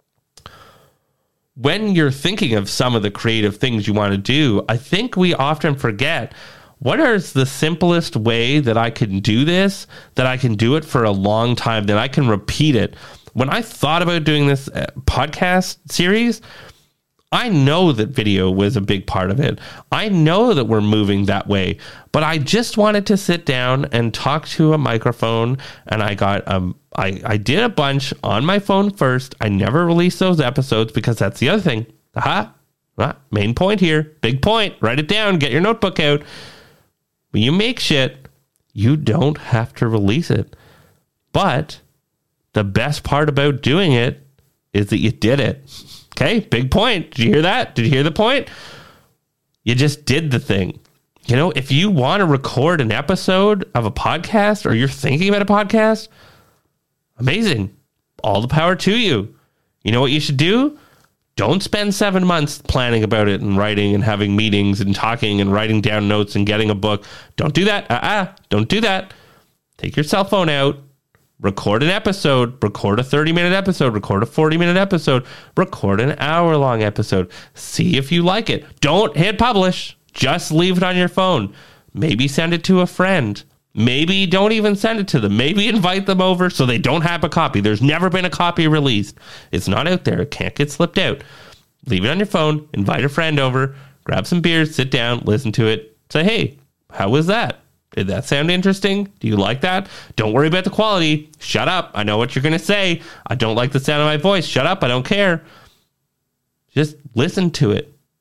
When you're thinking of some of the creative things you want to do, I think we often forget, what is the simplest way that I can do this, that I can do it for a long time, that I can repeat it? When I thought about doing this podcast series, I know that video was a big part of it. I know that we're moving that way, but I just wanted to sit down and talk to a microphone, and I got um I, I did a bunch on my phone first. I never released those episodes because that's the other thing. Aha, ah, main point here, big point. Write it down. Get your notebook out. When you make shit, you don't have to release it, but the best part about doing it is that you did it. Okay, big point. Did you hear that? Did you hear the point? You just did the thing. You know, if you want to record an episode of a podcast, or you're thinking about a podcast, amazing. All the power to you. You know what you should do? Don't spend seven months planning about it and writing and having meetings and talking and writing down notes and getting a book. Don't do that. Uh-uh. Don't do that. Take your cell phone out. Record an episode, record a thirty minute episode, record a forty minute episode, record an hour long episode. See if you like it. Don't hit publish. Just leave it on your phone. Maybe send it to a friend. Maybe don't even send it to them. Maybe invite them over so they don't have a copy. There's never been a copy released. It's not out there. It can't get slipped out. Leave it on your phone. Invite a friend over. Grab some beers. Sit down. Listen to it. Say, hey, how was that? Did that sound interesting? Do you like that? Don't worry about the quality. Shut up. I know what you're going to say. I don't like the sound of my voice. Shut up. I don't care. Just listen to it.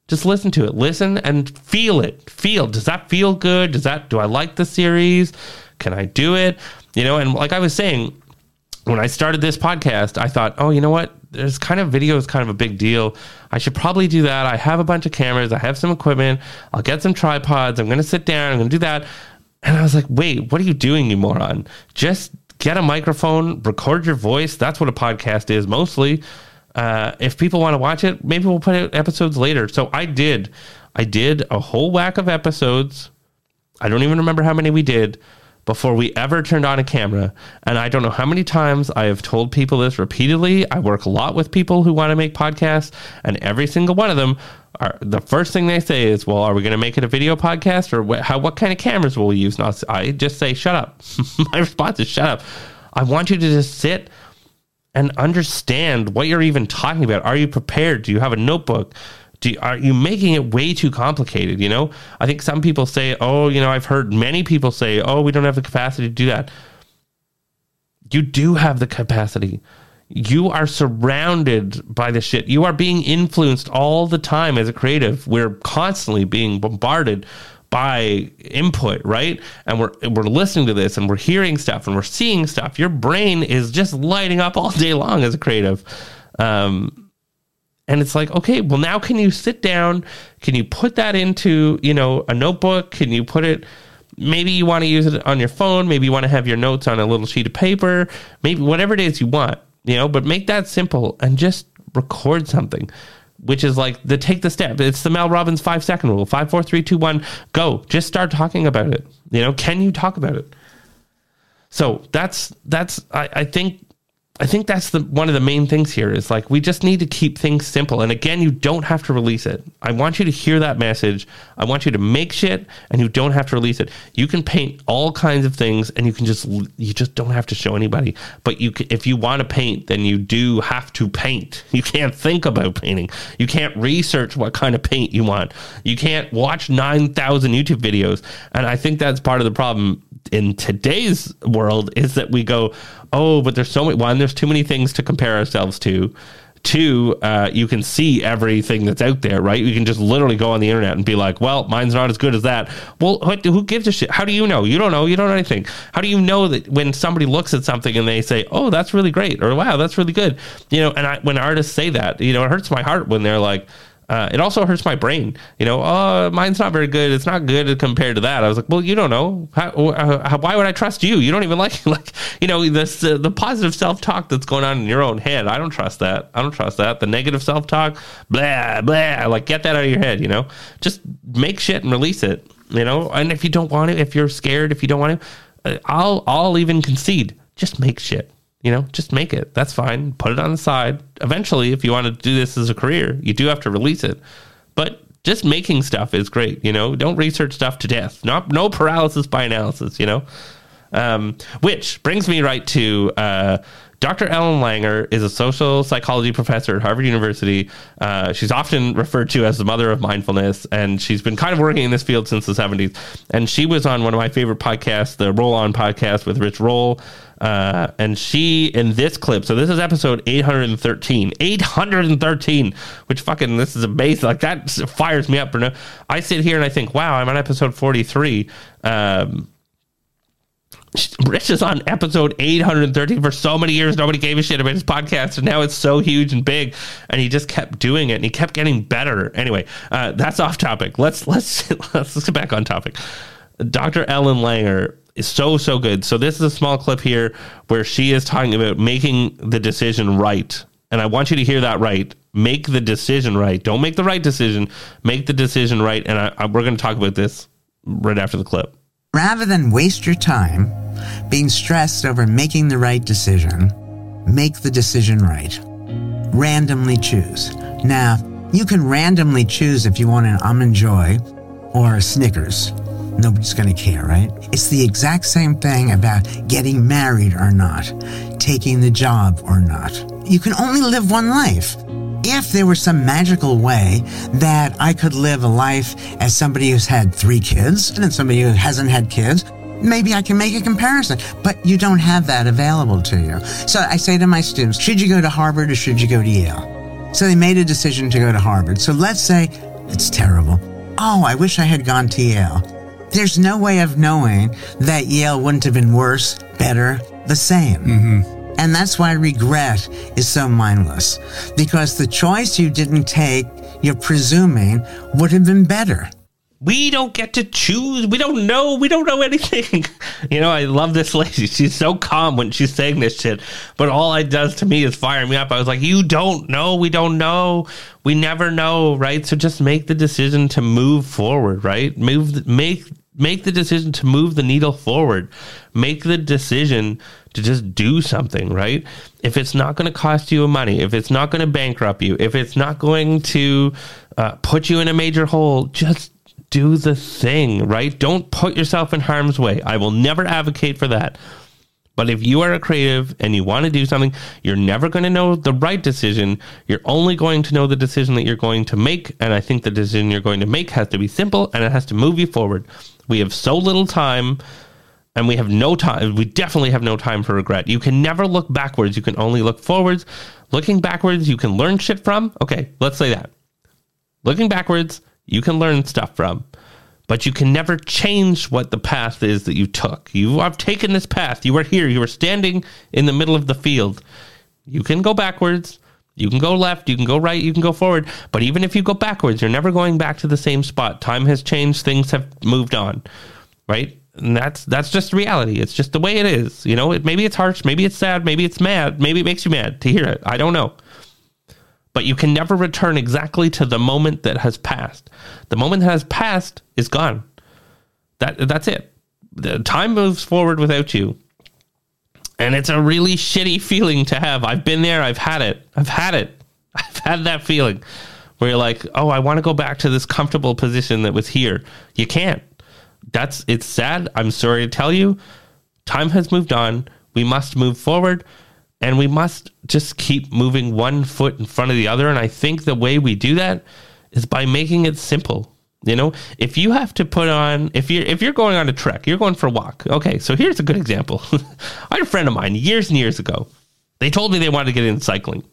Just listen to it. Listen and feel it. Feel. Does that feel good? Does that, do I like the series? Can I do it? You know, and like I was saying, when I started this podcast, I thought, oh, you know what? There's kind of video is kind of a big deal. I should probably do that. I have a bunch of cameras. I have some equipment. I'll get some tripods. I'm going to sit down. I'm going to do that. And I was like, wait, what are you doing, you moron? Just get a microphone, record your voice. That's what a podcast is mostly. Uh, if people want to watch it, maybe we'll put out episodes later. So I did. I did a whole whack of episodes. I don't even remember how many we did before we ever turned on a camera. And I don't know how many times I have told people this repeatedly. I work a lot with people who want to make podcasts, and every single one of them, are, the first thing they say is, well, are we going to make it a video podcast, or what, how, what kind of cameras will we use? And I just say, shut up. My response is, shut up. I want you to just sit and understand what you're even talking about. Are you prepared? Do you have a notebook? Do you, are you making it way too complicated? You know, I think some people say, oh, you know, I've heard many people say, oh, we don't have the capacity to do that. You do have the capacity. You are surrounded by the shit. You are being influenced all the time as a creative. We're constantly being bombarded by input, right? And we're we're listening to this, and we're hearing stuff, and we're seeing stuff. Your brain is just lighting up all day long as a creative. Um, and it's like, okay, well, now can you sit down? Can you put that into, you know, a notebook? Can you put it, maybe you want to use it on your phone. Maybe you want to have your notes on a little sheet of paper, maybe whatever it is you want, you know, but make that simple and just record something, which is like the take the step. It's the Mel Robbins five second rule. Five, four, three, two, one, go. Just start talking about it. You know, can you talk about it? So that's, that's, I, I think, I think that's the one of the main things here is like, we just need to keep things simple. And again, you don't have to release it. I want you to hear that message. I want you to make shit, and you don't have to release it. You can paint all kinds of things, and you can just, you just don't have to show anybody. But you can, if you want to paint, then you do have to paint. You can't think about painting. You can't research what kind of paint you want. You can't watch nine thousand YouTube videos. And I think that's part of the problem in today's world is that we go, oh, but there's so many, one, there's too many things to compare ourselves to. Two, uh, you can see everything that's out there, right? You can just literally go on the internet and be like, well, mine's not as good as that. Well, what, who gives a shit? How do you know? You don't know. You don't know anything. How do you know that when somebody looks at something and they say, oh, that's really great, or wow, that's really good? You know, and I, when artists say that, you know, it hurts my heart when they're like, Uh, it also hurts my brain, you know, oh, mine's not very good. It's not good compared to that. I was like, well, you don't know. How, how, why would I trust you? You don't even like, like, you know, this, uh, the positive self-talk that's going on in your own head. I don't trust that. I don't trust that. The negative self-talk, blah, blah, like get that out of your head, you know, just make shit and release it, you know, and if you don't want to, if you're scared, if you don't want to, uh, I'll, I'll even concede, just make shit. You know, just make it. That's fine. Put it on the side. Eventually, if you want to do this as a career, you do have to release it. But just making stuff is great. You know, don't research stuff to death. Not no paralysis by analysis. You know, um, which brings me right to uh, Doctor Ellen Langer is a social psychology professor at Harvard University. Uh, she's often referred to as the mother of mindfulness, and she's been kind of working in this field since the seventies. And she was on one of my favorite podcasts, the Roll On podcast with Rich Roll. Uh, and she, in this clip, so this is episode eight hundred thirteen, eight hundred thirteen, which fucking, this is amazing. Like, that fires me up. I sit here and I think, wow, I'm on episode forty-three. Um, Rich is on episode eight hundred thirteen for so many years. Nobody gave a shit about his podcast, and now it's so huge and big, and he just kept doing it, and he kept getting better. Anyway, uh, that's off topic. Let's, let's, let's get back on topic. Doctor Ellen Langer is so, so good. So this is a small clip here where she is talking about making the decision right. And I want you to hear that right. Make the decision right. Don't make the right decision. Make the decision right. And I, I, we're going to talk about this right after the clip. Rather than waste your time being stressed over making the right decision, make the decision right. Randomly choose. Now, you can randomly choose if you want an Almond Joy or a Snickers. Nobody's going to care, right? It's the exact same thing about getting married or not, taking the job or not. You can only live one life. If there were some magical way that I could live a life as somebody who's had three kids and somebody who hasn't had kids, maybe I can make a comparison, but you don't have that available to you. So I say to my students, should you go to Harvard or should you go to Yale? So they made a decision to go to Harvard. So let's say it's terrible. Oh, I wish I had gone to Yale. There's no way of knowing that Yale wouldn't have been worse, better, the same. Mm-hmm. And that's why regret is so mindless. Because the choice you didn't take, you're presuming, would have been better. We don't get to choose. We don't know. We don't know anything. You know, I love this lady. She's so calm when she's saying this shit. But all it does to me is fire me up. I was like, you don't know. We don't know. We never know, right? So just make the decision to move forward, right? Move, make, make the decision to move the needle forward. Make the decision to just do something, right? If it's not going to cost you money, if it's not going to bankrupt you, if it's not going to uh, put you in a major hole, just do the thing, right? Don't put yourself in harm's way. I will never advocate for that. But if you are a creative and you want to do something, you're never going to know the right decision. You're only going to know the decision that you're going to make. And I think the decision you're going to make has to be simple and it has to move you forward. We have so little time and we have no time. We definitely have no time for regret. You can never look backwards. You can only look forwards. Looking backwards, you can learn shit from. Okay, let's say that. Looking backwards, you can learn stuff from, but you can never change what the path is that you took. You have taken this path. You are here. You are standing in the middle of the field. You can go backwards. You can go left. You can go right. You can go forward. But even if you go backwards, you're never going back to the same spot. Time has changed. Things have moved on, right? And that's that's just reality. It's just the way it is. You know, it, maybe it's harsh. Maybe it's sad. Maybe it's mad. Maybe it makes you mad to hear it. I don't know. But you can never return exactly to the moment that has passed. The moment that has passed is gone. That That's it. The time moves forward without you. And it's a really shitty feeling to have. I've been there. I've had it. I've had it. I've had that feeling where you're like, oh, I want to go back to this comfortable position that was here. You can't. That's it's sad. I'm sorry to tell you. Time has moved on. We must move forward. And we must just keep moving one foot in front of the other. And I think the way we do that is by making it simple. You know, if you have to put on, if you're, if you're going on a trek, you're going for a walk. Okay, so here's a good example. I had a friend of mine years and years ago. They told me they wanted to get into cycling.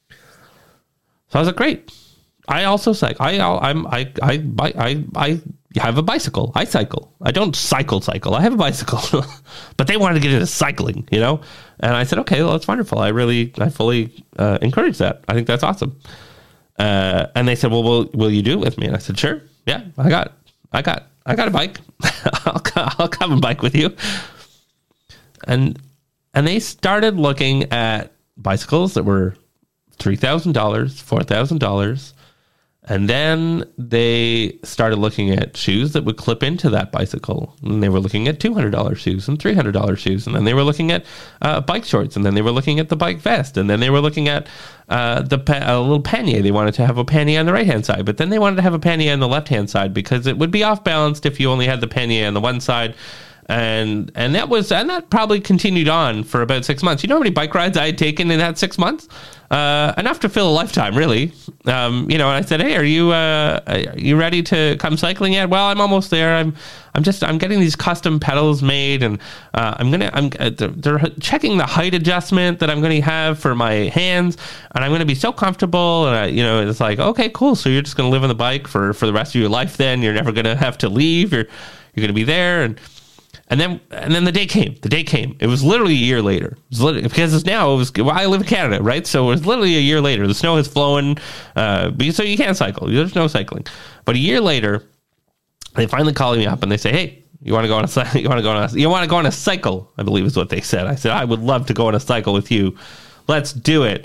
So I was like, great. I also cycle. I, I'm, I, I, I, I, I have a bicycle. I cycle. I don't cycle cycle. I have a bicycle. But they wanted to get into cycling, you know? And I said, okay, well, that's wonderful. I really, I fully uh, encourage that. I think that's awesome. Uh, and they said, well, will, will you do it with me? And I said, sure. Yeah, I got, I got, I got a bike. I'll, I'll come and bike with you. And, and they started looking at bicycles that were three thousand dollars, four thousand dollars. And then they started looking at shoes that would clip into that bicycle. And they were looking at two hundred dollars shoes and three hundred dollars shoes. And then they were looking at uh, bike shorts. And then they were looking at the bike vest. And then they were looking at uh, the pa- a little pannier. They wanted to have a pannier on the right-hand side. But then they wanted to have a pannier on the left-hand side because it would be off-balanced if you only had the pannier on the one side. And and that was and that probably continued on for about six months. You know how many bike rides I had taken in that six months? Uh, enough to fill a lifetime, really. Um, you know, and I said, "Hey, are you uh, are you ready to come cycling yet?" Well, I'm almost there. I'm I'm just I'm getting these custom pedals made, and uh, I'm gonna I'm uh, they're checking the height adjustment that I'm going to have for my hands, and I'm going to be so comfortable. And I, you know, it's like, okay, cool. So you're just going to live on the bike for for the rest of your life. Then you're never going to have to leave. You're you're going to be there and. And then, and then the day came. The day came. It was literally a year later. It was literally, because it's now, it was. Well, I live in Canada, right? So it was literally a year later. The snow has flown, uh, so you can't cycle. There's no cycling. But a year later, they finally call me up and they say, "Hey, you want to go on a you want to go on a you want to go on a cycle?" I believe is what they said. I said, "I would love to go on a cycle with you. Let's do it."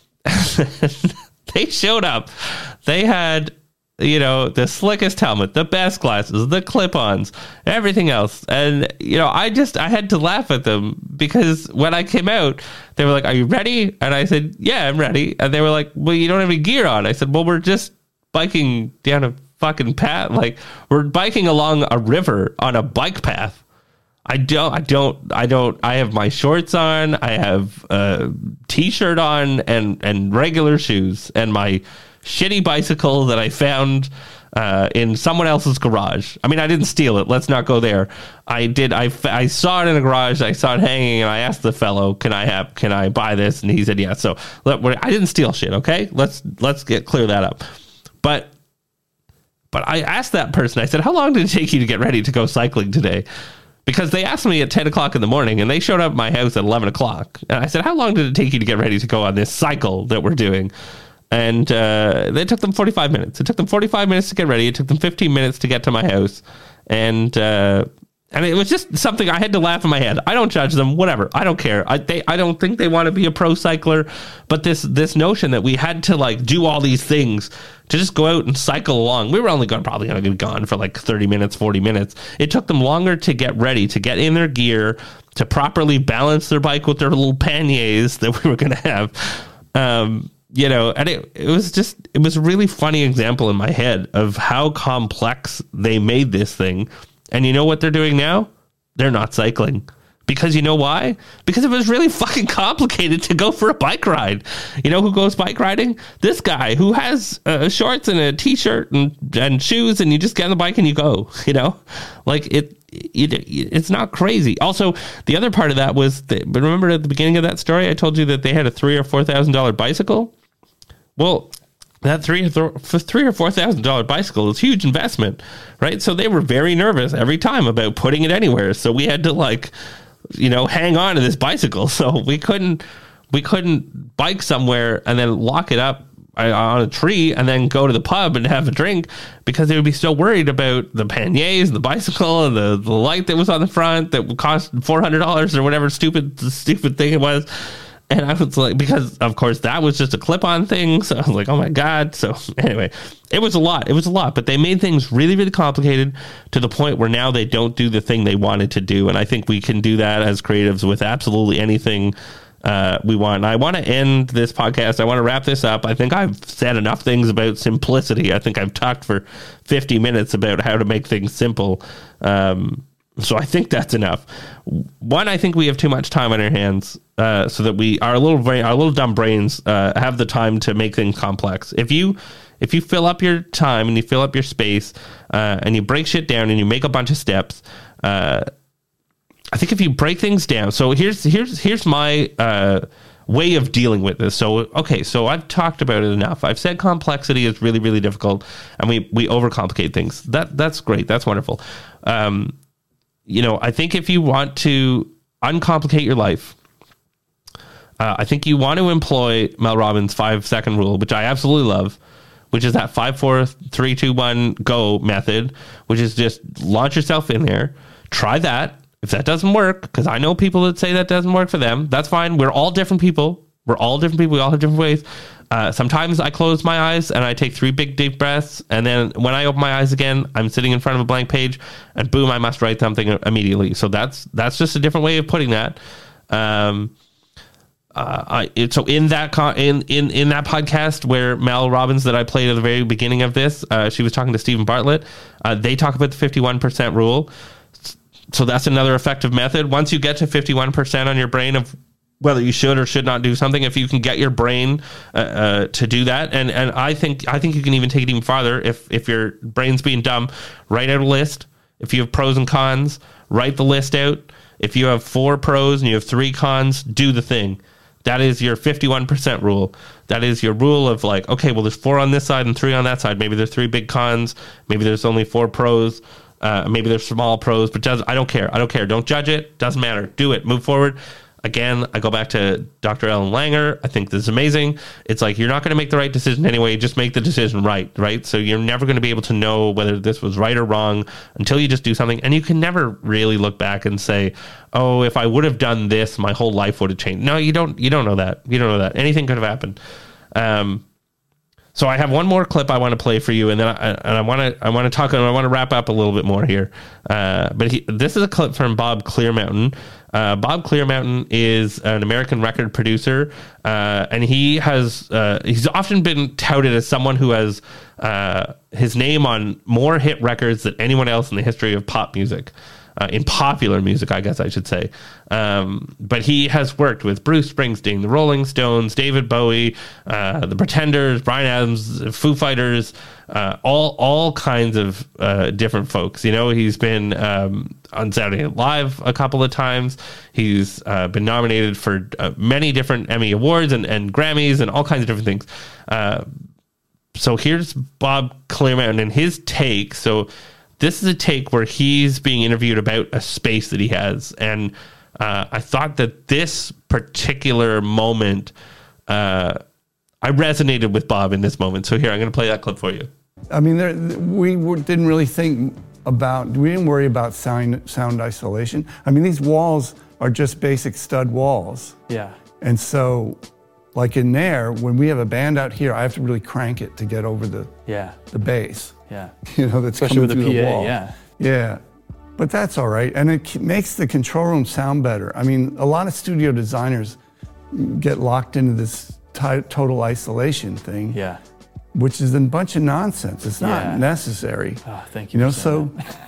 They showed up. They had. You know, the slickest helmet, the best glasses, the clip-ons, everything else. And, you know, I just, I had to laugh at them because when I came out, they were like, "Are you ready?" And I said, "Yeah, I'm ready." And they were like, "Well, you don't have any gear on." I said, "Well, we're just biking down a fucking path. Like, we're biking along a river on a bike path. I don't, I don't, I don't, I have my shorts on, I have a t-shirt on and, and regular shoes and my shitty bicycle that I found uh, in someone else's garage. I mean, I didn't steal it. Let's not go there. I did. I, I saw it in a garage. I saw it hanging, and I asked the fellow, "Can I have? Can I buy this?" And he said, "Yeah." So let, I didn't steal shit. Okay, let's let's get clear that up. But but I asked that person, I said, how long did it take you to get ready to go cycling today? Because they asked me at ten o'clock in the morning and they showed up at my house at eleven o'clock. And I said, how long did it take you to get ready to go on this cycle that we're doing? And uh, it took them forty-five minutes. It took them forty-five minutes to get ready. It took them fifteen minutes to get to my house. And uh, and it was just something I had to laugh in my head. I don't judge them, whatever. I don't care. I they I don't think they want to be a pro cycler. But this this notion that we had to like do all these things to just go out and cycle along. We were only going probably going to be gone for like thirty minutes, forty minutes. It took them longer to get ready, to get in their gear, to properly balance their bike with their little panniers that we were going to have. Um, you know, and it, it was just, it was a really funny example in my head of how complex they made this thing. And you know what they're doing now? They're not cycling. Because you know why? Because it was really fucking complicated to go for a bike ride. You know who goes bike riding? This guy who has uh, shorts and a t-shirt and, and shoes, and you just get on the bike and you go, you know? Like, it, it it's not crazy. Also, the other part of that was, that, but remember at the beginning of that story, I told you that they had a three or four thousand dollar bicycle? Well, that three or three or four thousand dollar bicycle is huge investment, right? So they were very nervous every time about putting it anywhere. So we had to like, you know, hang on to this bicycle. So we couldn't we couldn't bike somewhere and then lock it up on a tree and then go to the pub and have a drink, because they would be so worried about the panniers and the bicycle and the, the light that was on the front that would cost four hundred dollars or whatever stupid stupid thing it was. And I was like, because of course that was just a clip-on thing. So I was like, oh my God. So anyway, it was a lot. It was a lot, but they made things really, really complicated to the point where now they don't do the thing they wanted to do. And I think we can do that as creatives with absolutely anything uh, we want. And I want to end this podcast. I want to wrap this up. I think I've said enough things about simplicity. I think I've talked for fifty minutes about how to make things simple. Um, So I think that's enough. One, I think we have too much time on our hands, uh, so that we our little brain, our little dumb brains uh, have the time to make things complex. If you if you fill up your time and you fill up your space uh, and you break shit down and you make a bunch of steps, uh, I think if you break things down. So here's here's here's my uh, way of dealing with this. So okay, so I've talked about it enough. I've said complexity is really really difficult, and we we overcomplicate things. That that's great. That's wonderful. Um, You know, I think if you want to uncomplicate your life, uh, I think you want to employ Mel Robbins' five second rule, which I absolutely love, which is that five, four, three, two, one, go method, which is just launch yourself in there. Try that. If that doesn't work, because I know people that say that doesn't work for them, that's fine. We're all different people. We're all different people. We all have different ways. Uh, sometimes I close my eyes and I take three big deep breaths, and then when I open my eyes again, I'm sitting in front of a blank page, and boom, I must write something immediately. So that's that's just a different way of putting that. Um, uh, I it, so in that con- in in in that podcast where Mel Robbins that I played at the very beginning of this, uh, she was talking to Stephen Bartlett. Uh, they talk about the fifty-one percent rule. So that's another effective method. Once you get to fifty-one percent on your brain of whether you should or should not do something, if you can get your brain uh, uh, to do that, and and I think I think you can even take it even farther. If if your brain's being dumb, write out a list. If you have pros and cons, write the list out. If you have four pros and you have three cons, do the thing. That is your fifty-one percent rule. That is your rule of like, okay, well, there's four on this side and three on that side. Maybe there's three big cons. Maybe there's only four pros. Uh, maybe there's small pros, but does I don't care. I don't care. Don't judge it. Doesn't matter. Do it. Move forward. Again, I go back to Doctor Ellen Langer. I think this is amazing. It's like, you're not going to make the right decision anyway. Just make the decision right, right? So you're never going to be able to know whether this was right or wrong until you just do something. And you can never really look back and say, oh, if I would have done this, my whole life would have changed. No, you don't. You don't know that. You don't know that. Anything could have happened. Um, so I have one more clip I want to play for you, and then I, and I want to I want to talk and I want to wrap up a little bit more here. Uh, but he, this is a clip from Bob Clearmountain. Uh, Bob Clearmountain is an American record producer, uh, and he has uh, he's often been touted as someone who has uh, his name on more hit records than anyone else in the history of pop music. Uh, in popular music, I guess I should say. Um, but he has worked with Bruce Springsteen, the Rolling Stones, David Bowie, uh, the Pretenders, Bryan Adams, Foo Fighters, uh, all all kinds of uh, different folks. You know, he's been um, on Saturday Night Live a couple of times. He's uh, been nominated for uh, many different Emmy Awards and, and Grammys and all kinds of different things. Uh, so here's Bob Clearmountain and his take. So this is a take where he's being interviewed about a space that he has. And uh, I thought that this particular moment, uh, I resonated with Bob in this moment. So here, I'm going to play that clip for you. I mean, there, we were, didn't really think about, we didn't worry about sound, sound isolation. I mean, these walls are just basic stud walls. Yeah. And so, like in there, when we have a band out here, I have to really crank it to get over the yeah. the bass. Yeah. You know, that's especially coming with the through P A, the wall. yeah. Yeah. But that's all right. And it makes the control room sound better. I mean, a lot of studio designers get locked into this t- total isolation thing. Yeah. Which is a bunch of nonsense. It's not yeah. necessary. Oh, thank you. You know, so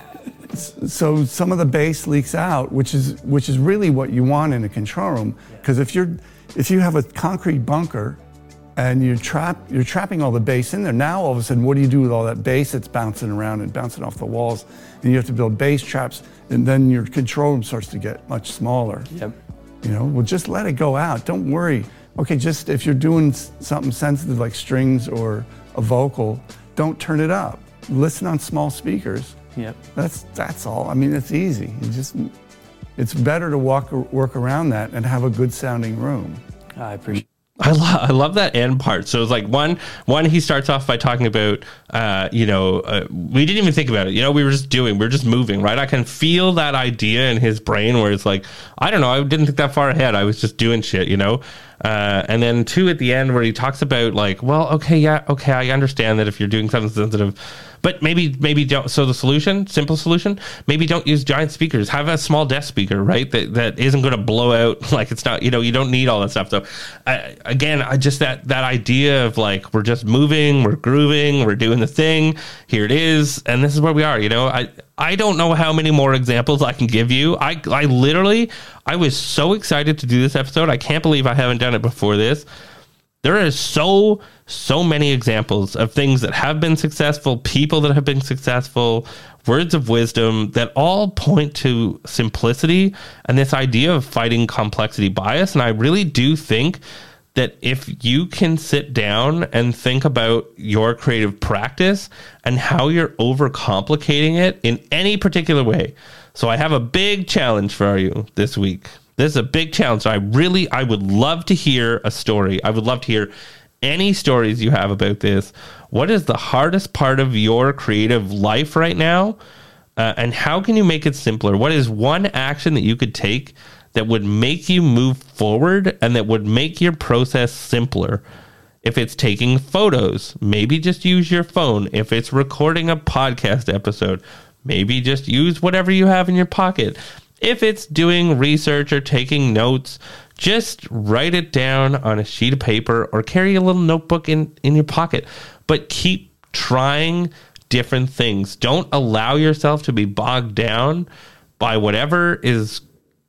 so some of the bass leaks out, which is which is really what you want in a control room. Because yeah. if you're if you have a concrete bunker and you're trap you're trapping all the bass in there, now all of a sudden, what do you do with all that bass that's bouncing around and bouncing off the walls? And you have to build bass traps, and then your control room starts to get much smaller. Yep. You know, well, just let it go out. Don't worry. Okay, just if you're doing something sensitive like strings or a vocal, don't turn it up. Listen on small speakers. Yep. That's that's all. I mean, it's easy. You just it's better to walk work around that and have a good sounding room. I appreciate. I love I love that end part. So it's like one one he starts off by talking about uh, you know uh, we didn't even think about it. You know, we were just doing, we were just moving, right? I can feel that idea in his brain where it's like, I don't know, I didn't think that far ahead. I was just doing shit, you know. Uh, and then two at the end where he talks about like, well, okay, yeah, okay, I understand that if you're doing something sensitive, but maybe maybe don't. So the solution, simple solution, maybe don't use giant speakers. Have a small desk speaker, right? That that isn't going to blow out. Like it's not, you know, you don't need all that stuff. So I, again, I just that that idea of like we're just moving, we're grooving, we're doing the thing. Here it is, and this is where we are. You know, I I don't know how many more examples I can give you. I I literally I was so excited to do this episode. I can't believe I haven't done it before this. There are so, so many examples of things that have been successful, people that have been successful, words of wisdom that all point to simplicity and this idea of fighting complexity bias. And I really do think that if you can sit down and think about your creative practice and how you're overcomplicating it in any particular way. So I have a big challenge for you this week. This is a big challenge. So I really, I would love to hear a story. I would love to hear any stories you have about this. What is the hardest part of your creative life right now? Uh, and how can you make it simpler? What is one action that you could take that would make you move forward and that would make your process simpler? If it's taking photos, maybe just use your phone. If it's recording a podcast episode, maybe just use whatever you have in your pocket. If it's doing research or taking notes, just write it down on a sheet of paper or carry a little notebook in, in your pocket. But keep trying different things. Don't allow yourself to be bogged down by whatever is,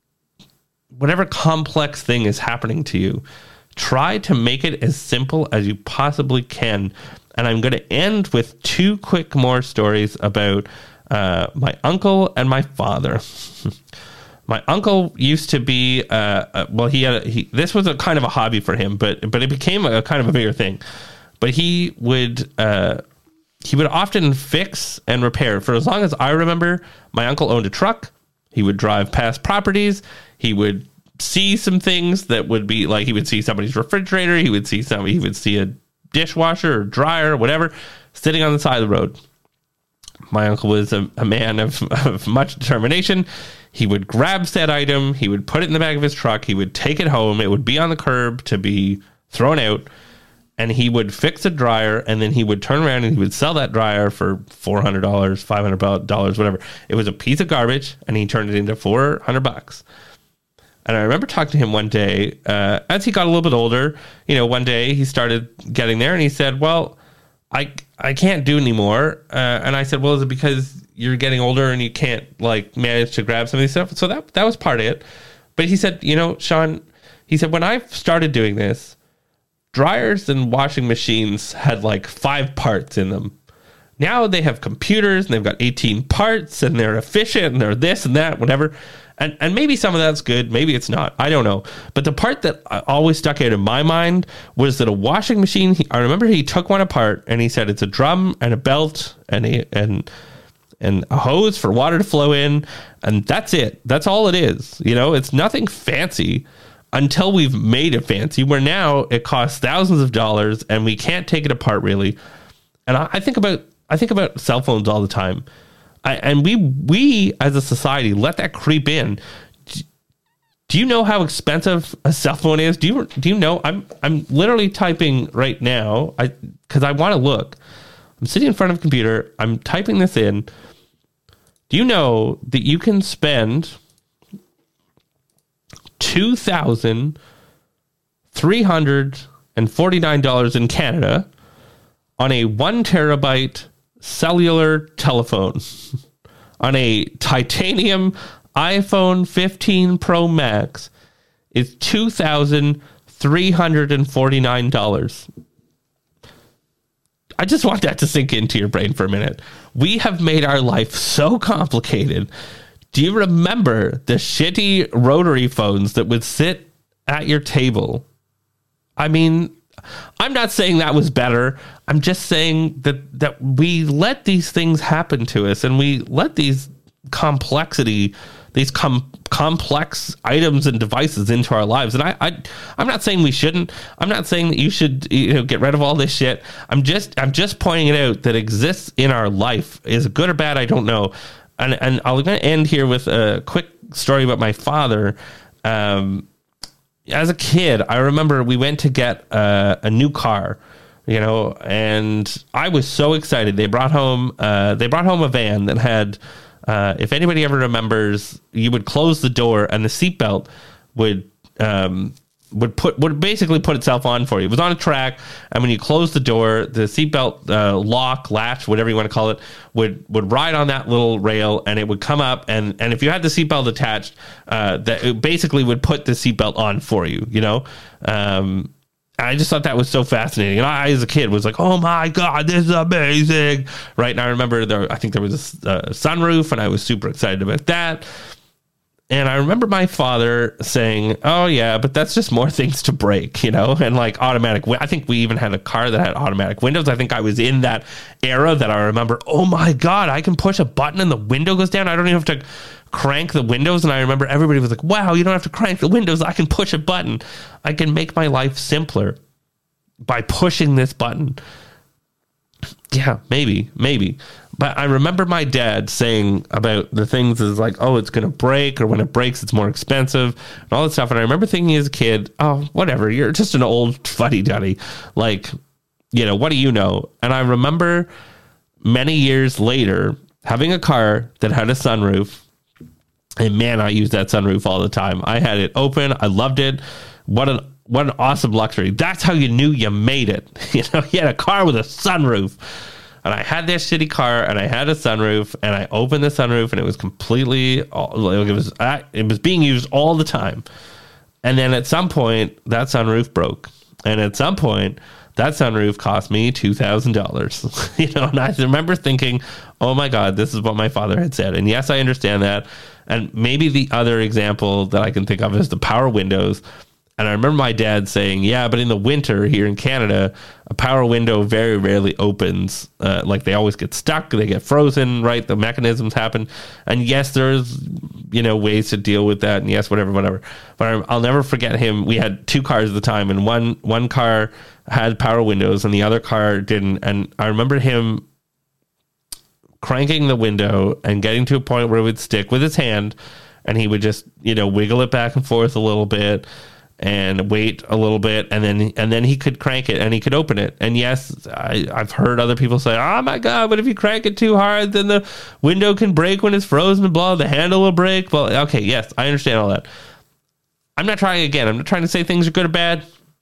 whatever complex thing is happening to you. Try to make it as simple as you possibly can. And I'm going to end with two quick more stories about Uh, my uncle and my father. My uncle used to be, uh, uh, well, he had, a, he, this was a kind of a hobby for him, but, but it became a, a kind of a bigger thing. But he would, uh, he would often fix and repair. For as long as I remember, my uncle owned a truck. He would drive past properties. He would see some things that would be like, he would see somebody's refrigerator. He would see some, he would see a dishwasher or dryer or whatever sitting on the side of the road. My uncle was a, a man of, of much determination. He would grab said item. He would put it in the back of his truck. He would take it home. It would be on the curb to be thrown out. And he would fix a dryer. And then he would turn around and he would sell that dryer for four hundred dollars, five hundred dollars, whatever. It was a piece of garbage. And he turned it into four hundred bucks. And I remember talking to him one day, uh, as he got a little bit older, you know, one day he started getting there and he said, well, I I can't do anymore. Uh, and I said, well, is it because you're getting older and you can't like manage to grab some of these stuff? So that that was part of it. But he said, you know, Sean, he said, when I started doing this, dryers and washing machines had like five parts in them. Now they have computers and they've got eighteen parts and they're efficient and they're this and that, whatever. And and maybe some of that's good. Maybe it's not. I don't know. But the part that always stuck out in my mind was that a washing machine, he, I remember he took one apart and he said it's a drum and a belt and a, and and a hose for water to flow in. And that's it. That's all it is. You know, it's nothing fancy until we've made it fancy, where now it costs thousands of dollars and we can't take it apart really. And I, I think about I think about cell phones all the time. I, and we we as a society let that creep in. Do you know how expensive a cell phone is? Do you do you know? I'm I'm literally typing right now. I because I want to look. I'm sitting in front of a computer. I'm typing this in. Do you know that you can spend two thousand three hundred and forty nine dollars in Canada on a one terabyte cellular telephone, on a titanium iPhone fifteen Pro Max? Is two thousand three hundred forty-nine dollars. I just want that to sink into your brain for a minute. We have made our life so complicated. Do you remember the shitty rotary phones that would sit at your table? I mean, I'm not saying that was better. I'm just saying that that we let these things happen to us, and we let these complexity, these com- complex items and devices into our lives. And I, I, I'm not saying we shouldn't. I'm not saying that you should, you know, get rid of all this shit. I'm just, I'm just pointing it out that exists in our life. Is it good or bad? I don't know. And and I'm going to end here with a quick story about my father. Um, as a kid, I remember we went to get a, a new car, you know, and I was so excited. They brought home, uh, they brought home a van that had, uh, if anybody ever remembers, you would close the door and the seatbelt would, um, would put would basically put itself on for you. It was on a track, and when you close the door, the seatbelt uh, lock, latch, whatever you want to call it, would would ride on that little rail, and it would come up, and and if you had the seatbelt attached, uh, that it basically would put the seatbelt on for you. You know, um, I just thought that was so fascinating, and I, as a kid, was like, "Oh my god, this is amazing!" Right? And I remember there, I think there was a uh, sunroof, and I was super excited about that. And I remember my father saying, "Oh yeah, but that's just more things to break, you know?" And like automatic. I think we even had a car that had automatic windows. I think I was in that era that I remember. Oh my god, I can push a button and the window goes down. I don't even have to crank the windows. And I remember everybody was like, "Wow, you don't have to crank the windows. I can push a button. I can make my life simpler by pushing this button." Yeah, maybe, maybe. But I remember my dad saying about the things is like, oh, it's going to break, or when it breaks, it's more expensive, and all that stuff. And I remember thinking as a kid, oh, whatever, you're just an old fuddy-duddy. Like, you know, what do you know? And I remember many years later having a car that had a sunroof. And man, I used that sunroof all the time. I had it open. I loved it. What an what an awesome luxury. That's how you knew you made it. You know, you had a car with a sunroof. And I had this shitty car, and I had a sunroof, and I opened the sunroof, and it was completely, it was it was being used all the time. And then at some point, that sunroof broke. And at some point, that sunroof cost me two thousand dollars. You know, and I remember thinking, oh my God, this is what my father had said. And yes, I understand that. And maybe the other example that I can think of is the power windows. And I remember my dad saying, yeah, but in the winter here in Canada, a power window very rarely opens. Uh, like they always get stuck, they get frozen, right? The mechanisms happen. And yes, there's, you know, ways to deal with that. And yes, whatever, whatever. But I'll never forget him. We had two cars at the time, and one, one car had power windows and the other car didn't. And I remember him cranking the window and getting to a point where it would stick with his hand, and he would just, you know, wiggle it back and forth a little bit and wait a little bit, and then and then he could crank it and he could open it. And yes, I, I've heard other people say, oh my God, but if you crank it too hard, then the window can break when it's frozen, blah, the handle will break. Well, okay, yes, I understand all that. I'm not trying again. I'm not trying to say things are good or bad.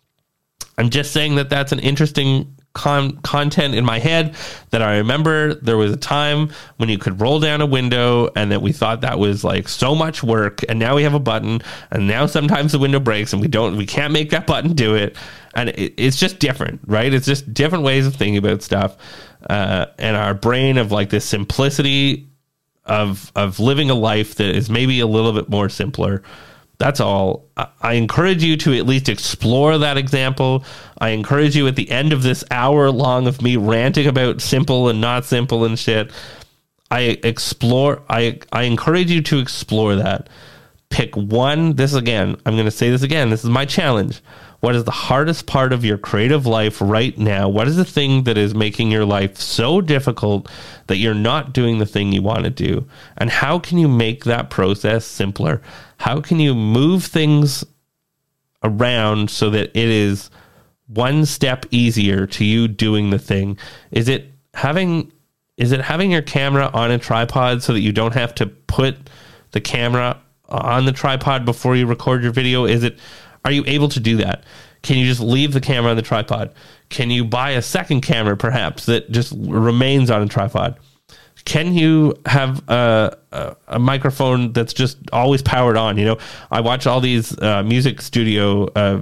I'm just saying that that's an interesting Con- content in my head that I remember. There was a time when you could roll down a window, and that we thought that was like so much work, and now we have a button, and now sometimes the window breaks and we don't we can't make that button do it. And it, it's just different, right? It's just different ways of thinking about stuff. uh, and our brain of like this simplicity of of living a life that is maybe a little bit more simpler. That's all. I, I encourage you to at least explore that example. I encourage you at the end of this hour long of me ranting about simple and not simple and shit, I explore, I, I encourage you to explore that. Pick one. This again, I'm going to say this again. This is my challenge. What is the hardest part of your creative life right now? What is the thing that is making your life so difficult that you're not doing the thing you want to do? And how can you make that process simpler? How can you move things around so that it is one step easier to you doing the thing? Is it having is it having your camera on a tripod so that you don't have to put the camera on the tripod before you record your video? Is it Are you able to do that? Can you just leave the camera on the tripod? Can you buy a second camera, perhaps, that just remains on a tripod? Can you have a, a, a microphone that's just always powered on? You know, I watch all these uh, music studio uh,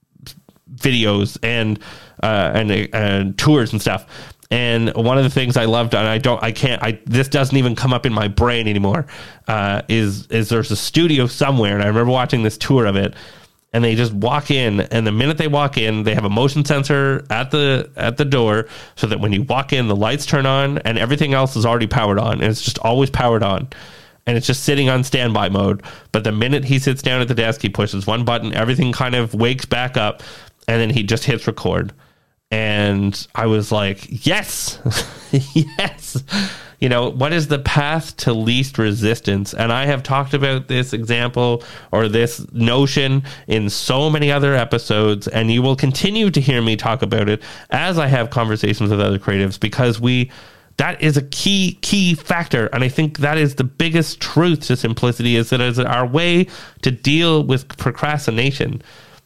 videos and, uh, and and tours and stuff. And one of the things I loved, and I don't, I can't, I this doesn't even come up in my brain anymore, uh, is is there's a studio somewhere, and I remember watching this tour of it. And they just walk in, and the minute they walk in, they have a motion sensor at the at the door, so that when you walk in, the lights turn on, and everything else is already powered on, and it's just always powered on, and it's just sitting on standby mode. But the minute he sits down at the desk, he pushes one button, everything kind of wakes back up, and then he just hits record. And I was like, yes, yes. You know, what is the path to least resistance? And I have talked about this example or this notion in so many other episodes, and you will continue to hear me talk about it as I have conversations with other creatives, because we, that is a key, key factor. And I think that is the biggest truth to simplicity, is that it is our way to deal with procrastination.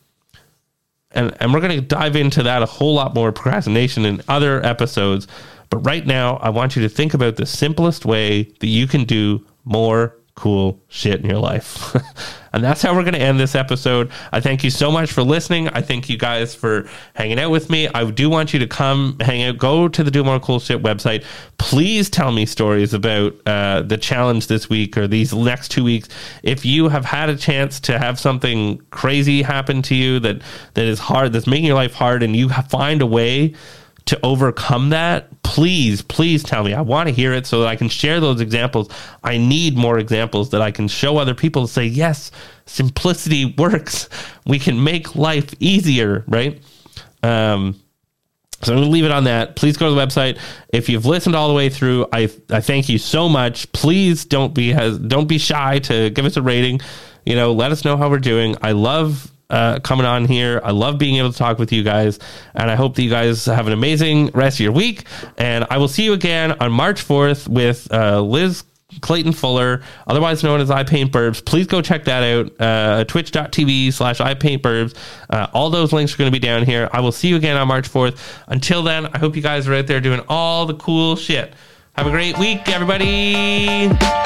And, and we're going to dive into that a whole lot more, procrastination, in other episodes. But right now, I want you to think about the simplest way that you can do more cool shit in your life. And that's how we're going to end this episode. I thank you so much for listening. I thank you guys for hanging out with me. I do want you to come hang out. Go to the Do More Cool Shit website. Please tell me stories about uh, the challenge this week or these next two weeks. If you have had a chance to have something crazy happen to you that that is hard, that's making your life hard, and you find a way to overcome that, please, please tell me. I want to hear it so that I can share those examples. I need more examples that I can show other people to say, yes, simplicity works. We can make life easier, right? Um, so I'm going to leave it on that. Please go to the website. If you've listened all the way through, I I thank you so much. Please don't be has, don't be shy to give us a rating. You know, let us know how we're doing. I love Uh, coming on here. I love being able to talk with you guys, and I hope that you guys have an amazing rest of your week, and I will see you again on March fourth with uh, Liz Clayton Fuller, otherwise known as I Paint Burbs. Please go check that out, uh, twitch.tv slash I Paint Burbs. Uh, all those links are going to be down here. I will see you again on March fourth. Until then, I hope you guys are out there doing all the cool shit. Have a great week, everybody.